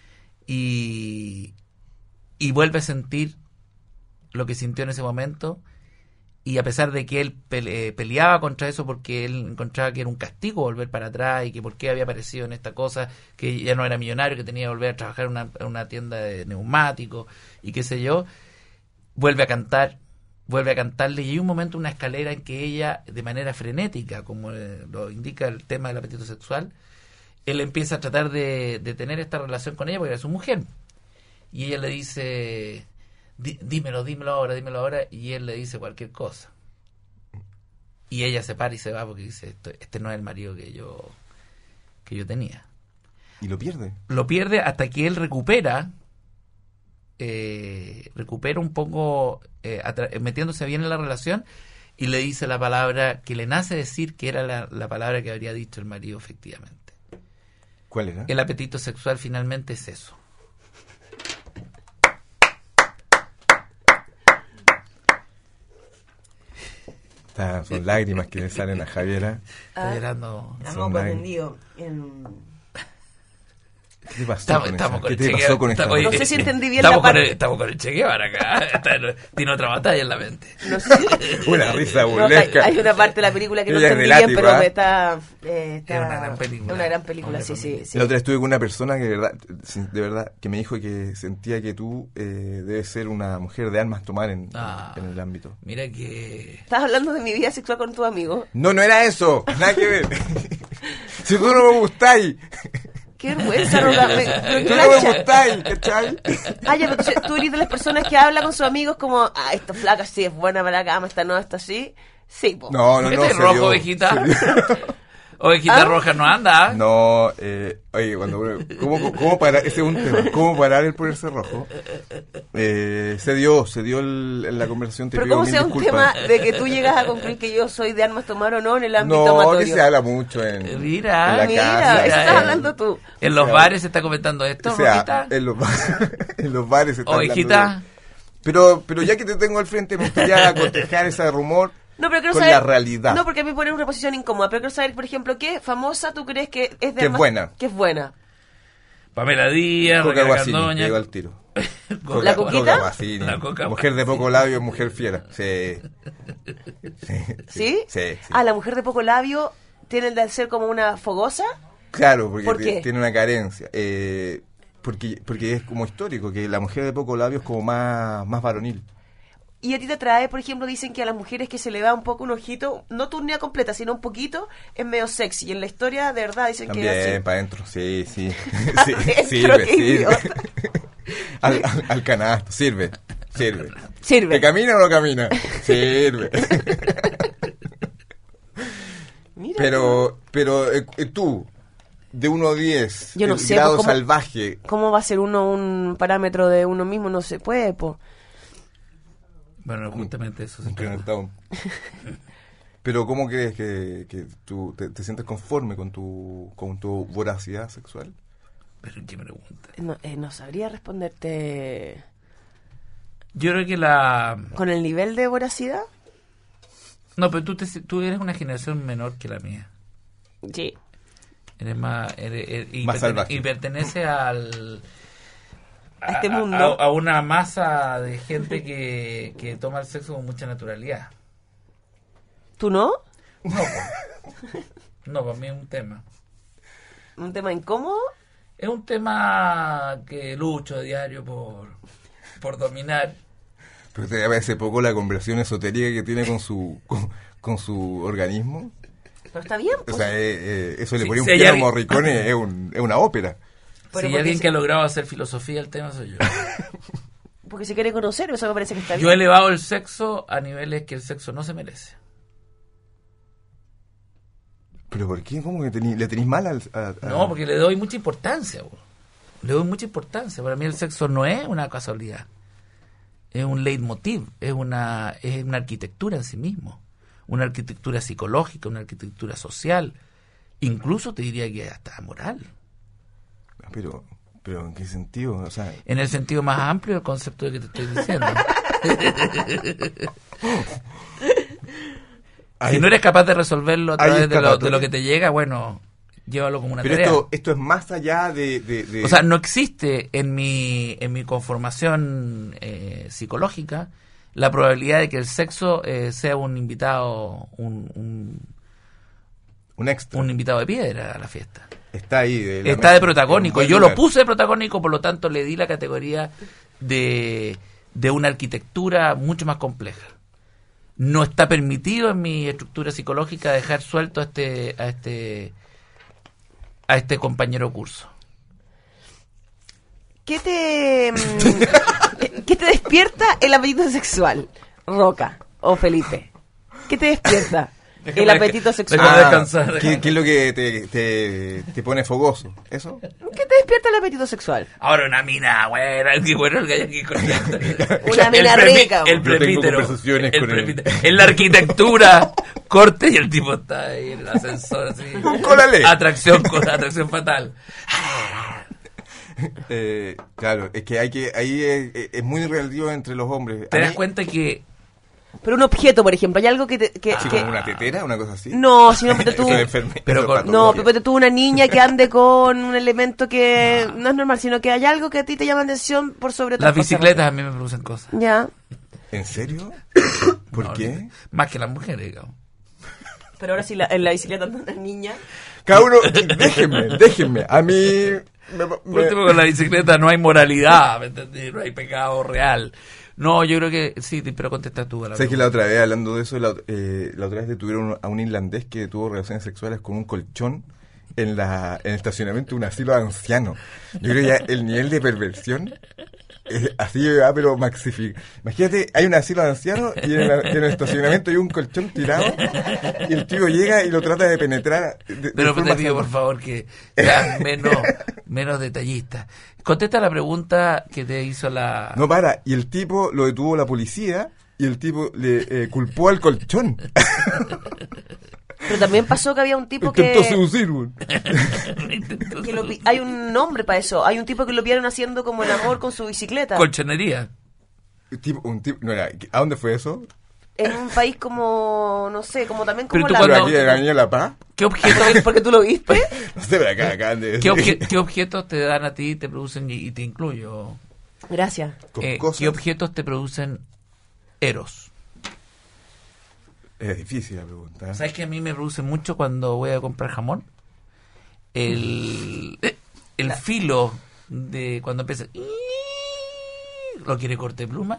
[SPEAKER 2] y vuelve a sentir lo que sintió en ese momento, y a pesar de que él peleaba contra eso porque él encontraba que era un castigo volver para atrás y que por qué había aparecido en esta cosa, que ya no era millonario, que tenía que volver a trabajar en una tienda de neumáticos y qué sé yo, vuelve a cantarle, y hay un momento, una escalera en que ella, de manera frenética, como lo indica el tema del apetito sexual, él empieza a tratar de tener esta relación con ella porque era su mujer, y ella le dice, dímelo ahora, y él le dice cualquier cosa, y ella se para y se va porque dice, este no es el marido que yo tenía.
[SPEAKER 3] Y lo pierde
[SPEAKER 2] hasta que él recupera un poco, metiéndose bien en la relación, y le dice la palabra que le nace decir, que era la palabra que habría dicho el marido efectivamente.
[SPEAKER 3] ¿Cuál era?
[SPEAKER 2] El apetito sexual finalmente es eso.
[SPEAKER 3] Son lágrimas que le salen a Javiera.
[SPEAKER 2] Está llorando.
[SPEAKER 1] Estamos comprendidos.
[SPEAKER 3] ¿Qué te pasó con esta?
[SPEAKER 1] No sé si entendí bien la parte.
[SPEAKER 2] Estamos con el Che Guevara acá. Tiene otra batalla en la mente.
[SPEAKER 1] No sé si...
[SPEAKER 3] Una risa burlesca.
[SPEAKER 1] Hay una parte de la película que no
[SPEAKER 3] Ella
[SPEAKER 1] entendí bien, pero está... Es
[SPEAKER 2] una gran película.
[SPEAKER 1] Una gran película, sí.
[SPEAKER 3] La otra vez estuve con una persona que de verdad que me dijo que sentía que tú debes ser una mujer de armas tomar en el ámbito.
[SPEAKER 2] Mira que...
[SPEAKER 1] ¿Estás hablando de mi vida sexual con tu amigo?
[SPEAKER 3] No era eso. Nada que ver. Si tú no me gustáis.
[SPEAKER 1] Qué vergüenza, rogarme.
[SPEAKER 3] Tú no me gustáis, ¿cachai?
[SPEAKER 1] Ya, pero tú eres de las personas que habla con sus amigos como, esta flaca sí es buena para la cama, esta no, esta sí. Sí, po.
[SPEAKER 3] No.
[SPEAKER 2] ¿Este es rojo, ovejita? Ovejita roja no anda.
[SPEAKER 3] No, oye, ¿cómo parar? Ese es un tema. ¿Cómo parar el ponerse rojo? Se dio la conversación.
[SPEAKER 1] Pero ¿cómo sea un tema de que tú llegas a concluir que yo soy de armas tomar o no en el ámbito
[SPEAKER 3] amatorio?
[SPEAKER 1] No,
[SPEAKER 3] que se habla mucho en la casa.
[SPEAKER 1] Eso estás hablando tú.
[SPEAKER 2] En los bares se está comentando esto, Rojita.
[SPEAKER 3] En los bares se está
[SPEAKER 2] Ovejita.
[SPEAKER 3] Pero ya que te tengo al frente, me gustaría cotejar ese rumor.
[SPEAKER 1] No, pero quiero
[SPEAKER 3] con
[SPEAKER 1] saber,
[SPEAKER 3] la realidad.
[SPEAKER 1] No, porque a mí me pone en una posición incómoda. Pero quiero saber, por ejemplo, ¿qué famosa tú crees que es de
[SPEAKER 3] que es buena?
[SPEAKER 1] Que es buena.
[SPEAKER 2] Pamela Díaz,
[SPEAKER 3] Coca
[SPEAKER 2] Raquel
[SPEAKER 3] Guasini,
[SPEAKER 2] Candoña.
[SPEAKER 3] llegó al tiro.
[SPEAKER 1] ¿La Coquita?
[SPEAKER 3] Coca Guasini.
[SPEAKER 2] La Coca
[SPEAKER 3] Mujer de poco labio, mujer fiera. Sí.
[SPEAKER 1] ¿Sí?
[SPEAKER 3] Sí.
[SPEAKER 1] La mujer de poco labio tiene el de ser como una fogosa.
[SPEAKER 3] Claro, porque
[SPEAKER 1] ¿Por qué?
[SPEAKER 3] tiene una carencia. Porque es como histórico, que la mujer de poco labio es como más varonil.
[SPEAKER 1] Y a ti te atrae, por ejemplo, dicen que a las mujeres que se le va un poco un ojito, no turnea completa, sino un poquito, es medio sexy. Y en la historia, de verdad, dicen
[SPEAKER 3] también,
[SPEAKER 1] que es así.
[SPEAKER 3] para adentro, sí.
[SPEAKER 1] Sirve.
[SPEAKER 3] al canasto, sirve.
[SPEAKER 1] Sirve.
[SPEAKER 3] ¿Que camina o no camina? Sirve.
[SPEAKER 1] Mira.
[SPEAKER 3] Pero tú, de 1 a 10,
[SPEAKER 1] yo no
[SPEAKER 3] el
[SPEAKER 1] sé,
[SPEAKER 3] grado
[SPEAKER 1] pues,
[SPEAKER 3] salvaje.
[SPEAKER 1] ¿Cómo va a ser uno un parámetro de uno mismo? No se puede, po.
[SPEAKER 2] Bueno, justamente eso se
[SPEAKER 3] Pero ¿cómo crees que tú te sientes conforme con tu voracidad sexual?
[SPEAKER 2] Pero ¿qué pregunta?
[SPEAKER 1] No sabría responderte.
[SPEAKER 2] Yo creo que
[SPEAKER 1] ¿Con el nivel de voracidad?
[SPEAKER 2] No, pero tú eres una generación menor que la mía.
[SPEAKER 1] Sí.
[SPEAKER 2] Eres más
[SPEAKER 3] salvaje.
[SPEAKER 2] Y pertenece a
[SPEAKER 1] este mundo.
[SPEAKER 2] A una masa de gente que toma el sexo con mucha naturalidad.
[SPEAKER 1] ¿Tú no?
[SPEAKER 2] No, para mí es un tema.
[SPEAKER 1] ¿Un tema incómodo?
[SPEAKER 2] Es un tema que lucho a diario por dominar.
[SPEAKER 3] ¿Pero te parece poco la conversión esotérica que tiene con su organismo?
[SPEAKER 1] Pero está bien, pues.
[SPEAKER 3] O sea, eso le ponía un
[SPEAKER 2] si
[SPEAKER 3] piano a Morricone, es una ópera.
[SPEAKER 2] Si hay alguien que ha logrado hacer filosofía del tema, soy yo.
[SPEAKER 1] Porque se quiere conocer, eso me parece que está bien.
[SPEAKER 2] Yo he elevado el sexo a niveles que el sexo no se merece.
[SPEAKER 3] ¿Pero por qué? ¿Cómo que le tenís mal
[SPEAKER 2] No, porque le doy mucha importancia, bro. Le doy mucha importancia. Para mí el sexo no es una casualidad. Es un leitmotiv, es una arquitectura en sí mismo. Una arquitectura psicológica, una arquitectura social. Incluso te diría que hasta moral.
[SPEAKER 3] Pero ¿en qué sentido? O sea,
[SPEAKER 2] en el sentido más amplio del concepto de que te estoy diciendo. Si no eres capaz de resolverlo a través de lo que te llega, bueno, llévalo como una tarea.
[SPEAKER 3] Pero esto es más allá de...
[SPEAKER 2] O sea, no existe en mi conformación psicológica la probabilidad de que el sexo sea un invitado, un
[SPEAKER 3] extra.
[SPEAKER 2] Un invitado de piedra a la fiesta.
[SPEAKER 3] Está ahí.
[SPEAKER 2] Está de protagónico. Yo lo puse de protagónico, por lo tanto le di la categoría de una arquitectura mucho más compleja. No está permitido en mi estructura psicológica dejar suelto a este compañero curso.
[SPEAKER 1] ¿Qué te despierta el apetito sexual, Roca o Felipe? ¿Qué te despierta el apetito sexual?
[SPEAKER 2] Descansar.
[SPEAKER 3] ¿Qué es lo que te pone fogoso? ¿Eso?
[SPEAKER 1] ¿Qué te despierta el apetito sexual?
[SPEAKER 2] Ahora una mina, bueno, el gallo aquí con
[SPEAKER 1] una mina rica.
[SPEAKER 2] El prepítero.
[SPEAKER 3] En
[SPEAKER 2] la arquitectura, corte y el tipo está ahí en el ascensor así. Atracción fatal.
[SPEAKER 3] Claro, es que ahí es muy relativo entre los hombres.
[SPEAKER 2] ¿Te das cuenta que
[SPEAKER 1] pero un objeto, por ejemplo, hay algo que
[SPEAKER 3] como una tetera, una cosa así?
[SPEAKER 1] No, si no, tú
[SPEAKER 3] no,
[SPEAKER 1] pero tú una niña que ande con un elemento que no es normal, sino que hay algo que a ti te llama la atención por sobre todo.
[SPEAKER 2] Las bicicletas a mí me producen cosas.
[SPEAKER 1] Ya.
[SPEAKER 3] ¿En serio? ¿Por qué?
[SPEAKER 2] Más que las mujeres, digamos.
[SPEAKER 1] Pero ahora si en la bicicleta anda una niña.
[SPEAKER 3] Cada uno, déjenme. A mí
[SPEAKER 2] Por último, con la bicicleta no hay moralidad, ¿me entendés? No hay pecado real. No, yo creo que sí, pero contesta tú.
[SPEAKER 3] ¿Sabes que la otra vez, hablando de eso, la otra vez detuvieron a un irlandés que tuvo relaciones sexuales con un colchón en el estacionamiento de un asilo de ancianos? Yo creo que ya el nivel de perversión así va, pero maxifica. Imagínate, hay un asilo de ancianos y en el estacionamiento hay un colchón tirado y el tío llega y lo trata de penetrar.
[SPEAKER 2] Pero te pido, por favor, que seas menos detallista. Contesta la pregunta que te hizo la...
[SPEAKER 3] No, para. Y el tipo lo detuvo la policía y el tipo le culpó al colchón.
[SPEAKER 1] Pero también pasó que había un tipo
[SPEAKER 3] Intentó seducir,
[SPEAKER 1] hay un nombre para eso. Hay un tipo que lo pillaron haciendo como el amor con su bicicleta.
[SPEAKER 2] Colchonería.
[SPEAKER 3] No era, ¿a dónde fue eso?
[SPEAKER 1] En un país como, no sé, como también como
[SPEAKER 3] ¿Pero aquí en la Niña La Paz?
[SPEAKER 2] ¿Qué objetos?
[SPEAKER 1] ¿Porque tú lo viste?
[SPEAKER 3] No sé, pero acá de decir.
[SPEAKER 2] ¿Qué objetos te dan a ti, te producen, y te incluyo?
[SPEAKER 1] Gracias.
[SPEAKER 2] ¿Qué objetos te producen eros?
[SPEAKER 3] Es difícil la pregunta.
[SPEAKER 2] ¿Sabes que a mí me produce mucho cuando voy a comprar jamón? El filo de cuando empieza... ¿Lo quiere corte pluma?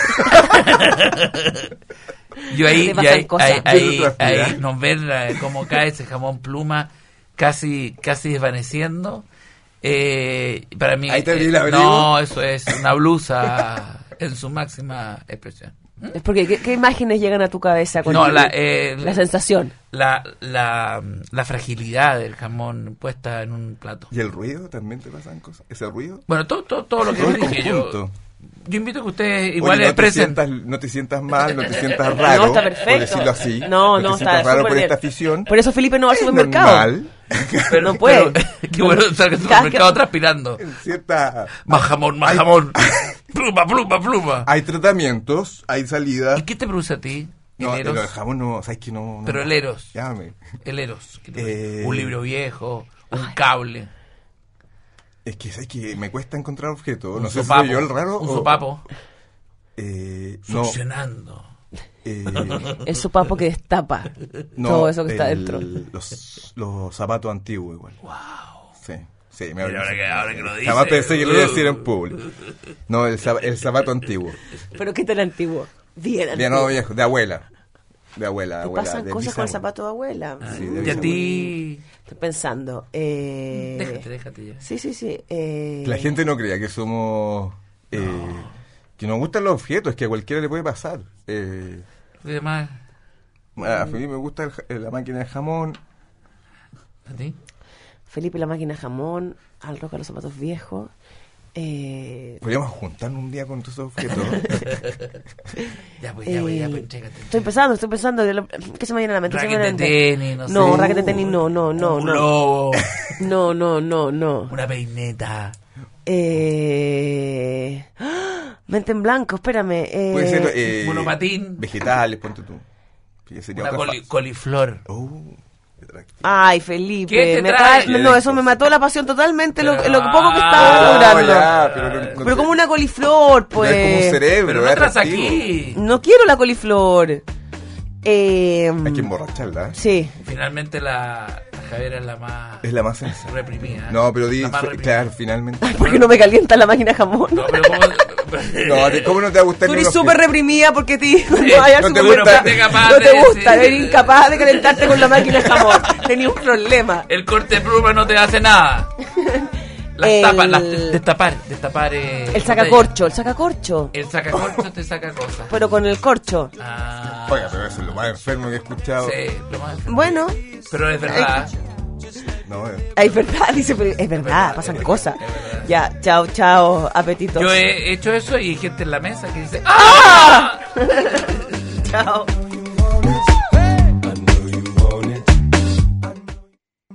[SPEAKER 2] Yo ahí nos ven cómo cae ese jamón pluma casi desvaneciendo. Para mí no, eso es una blusa en su máxima expresión.
[SPEAKER 1] Es porque ¿qué imágenes llegan a tu cabeza con la sensación?
[SPEAKER 2] La fragilidad del jamón puesta en un plato.
[SPEAKER 3] ¿Y el ruido? ¿También te pasan cosas? ¿Ese ruido?
[SPEAKER 2] Bueno, todo lo que dije yo invito a que ustedes igual expresen.
[SPEAKER 3] No te sientas mal, no te sientas raro.
[SPEAKER 1] No, está perfecto.
[SPEAKER 3] Por decirlo así.
[SPEAKER 1] No, está
[SPEAKER 3] raro por
[SPEAKER 1] bien.
[SPEAKER 3] esta afición.
[SPEAKER 1] Por eso Felipe no va al supermercado.
[SPEAKER 3] Normal.
[SPEAKER 1] Pero no puede.
[SPEAKER 2] Qué bueno estar en el supermercado transpirando. Más jamón. Pluma.
[SPEAKER 3] Hay tratamientos, hay salidas.
[SPEAKER 2] ¿Y qué te produce a ti?
[SPEAKER 3] No, el jamón no, sabes que no.
[SPEAKER 2] Pero el eros.
[SPEAKER 3] Llámame.
[SPEAKER 2] El eros. Un libro viejo, un cable.
[SPEAKER 3] Es que sabes que me cuesta encontrar objetos.
[SPEAKER 2] No
[SPEAKER 3] sé si soy yo el raro.
[SPEAKER 2] Un sopapo.
[SPEAKER 3] Funcionando.
[SPEAKER 1] El sopapo que destapa todo eso que está dentro.
[SPEAKER 3] Los zapatos antiguos igual.
[SPEAKER 2] Wow.
[SPEAKER 3] Sí,
[SPEAKER 2] ahora que lo dices.
[SPEAKER 3] Jamás pensé que lo iba a decir en público. No, el zapato antiguo.
[SPEAKER 1] ¿Pero qué tan antiguo? Bien antiguo.
[SPEAKER 3] No, viejo, de abuela. ¿Te
[SPEAKER 1] pasan cosas con el zapato de abuela?
[SPEAKER 2] ¿Y a ti?
[SPEAKER 1] Estoy pensando.
[SPEAKER 2] Déjate ya.
[SPEAKER 1] Sí.
[SPEAKER 3] La gente no crea que somos... que nos gustan los objetos, es que a cualquiera le puede pasar.
[SPEAKER 2] Además...
[SPEAKER 3] A mí me gusta la máquina de jamón.
[SPEAKER 2] ¿A ti?
[SPEAKER 1] Felipe la máquina jamón, Al Roca los zapatos viejos.
[SPEAKER 3] Podríamos juntarnos un día con tus objetos.
[SPEAKER 2] Ya, pues, entrégate.
[SPEAKER 1] Estoy pensando, ¿qué se me viene a la mente?
[SPEAKER 2] Raquet de tenis, no sé.
[SPEAKER 1] No, raquet de tenis, no.
[SPEAKER 2] Un globo.
[SPEAKER 1] No.
[SPEAKER 2] Una peineta.
[SPEAKER 1] Mente en blanco, espérame.
[SPEAKER 3] Puede ser
[SPEAKER 2] monopatín.
[SPEAKER 3] Vegetales, ponte tú. Que sería
[SPEAKER 2] Una
[SPEAKER 3] otra
[SPEAKER 2] coliflor.
[SPEAKER 1] Ay, Felipe,
[SPEAKER 2] ¿Qué te trae?
[SPEAKER 1] no, eso me mató la pasión totalmente, lo
[SPEAKER 2] Pero-
[SPEAKER 1] poco que estaba logrando.
[SPEAKER 3] ya,
[SPEAKER 1] Pero como una coliflor, pues.
[SPEAKER 3] Es como un cerebro,
[SPEAKER 2] Pero no
[SPEAKER 3] es
[SPEAKER 2] entras
[SPEAKER 3] atractivo.
[SPEAKER 2] aquí.
[SPEAKER 1] No quiero la coliflor.
[SPEAKER 3] Hay que emborracharla.
[SPEAKER 1] Sí.
[SPEAKER 2] Finalmente la Javiera es la más
[SPEAKER 3] Es la más sencilla.
[SPEAKER 2] reprimida.
[SPEAKER 3] No, pero
[SPEAKER 2] La más reprimida.
[SPEAKER 3] claro, finalmente.
[SPEAKER 1] ¿Por qué no me calienta la máquina jamón?
[SPEAKER 2] No, pero ¿cómo?
[SPEAKER 3] ¿Cómo no te va a gustar?
[SPEAKER 1] Tú
[SPEAKER 3] ni
[SPEAKER 1] eres
[SPEAKER 3] unos
[SPEAKER 1] súper
[SPEAKER 3] que-
[SPEAKER 1] reprimida porque a ti
[SPEAKER 3] no te
[SPEAKER 1] gusta.
[SPEAKER 3] gusta.
[SPEAKER 1] No te gusta, eres incapaz de calentarte con la máquina jamón. Tenía un problema.
[SPEAKER 2] El corte de pluma no te hace nada. Las
[SPEAKER 1] El-
[SPEAKER 2] tapas, destapar.
[SPEAKER 1] El sacacorcho.
[SPEAKER 2] El sacacorcho te saca cosas.
[SPEAKER 1] Pero con el corcho.
[SPEAKER 2] Ah,
[SPEAKER 3] Oiga, pero eso es lo más enfermo que he escuchado.
[SPEAKER 2] sí, lo más.
[SPEAKER 1] Bueno,
[SPEAKER 2] Pero es verdad.
[SPEAKER 3] No,
[SPEAKER 1] es verdad, dice, pero es verdad, pasan cosas. Ya, chao, apetitos.
[SPEAKER 2] Yo he hecho eso y hay gente en la mesa que dice ¡Ah!
[SPEAKER 1] Chao.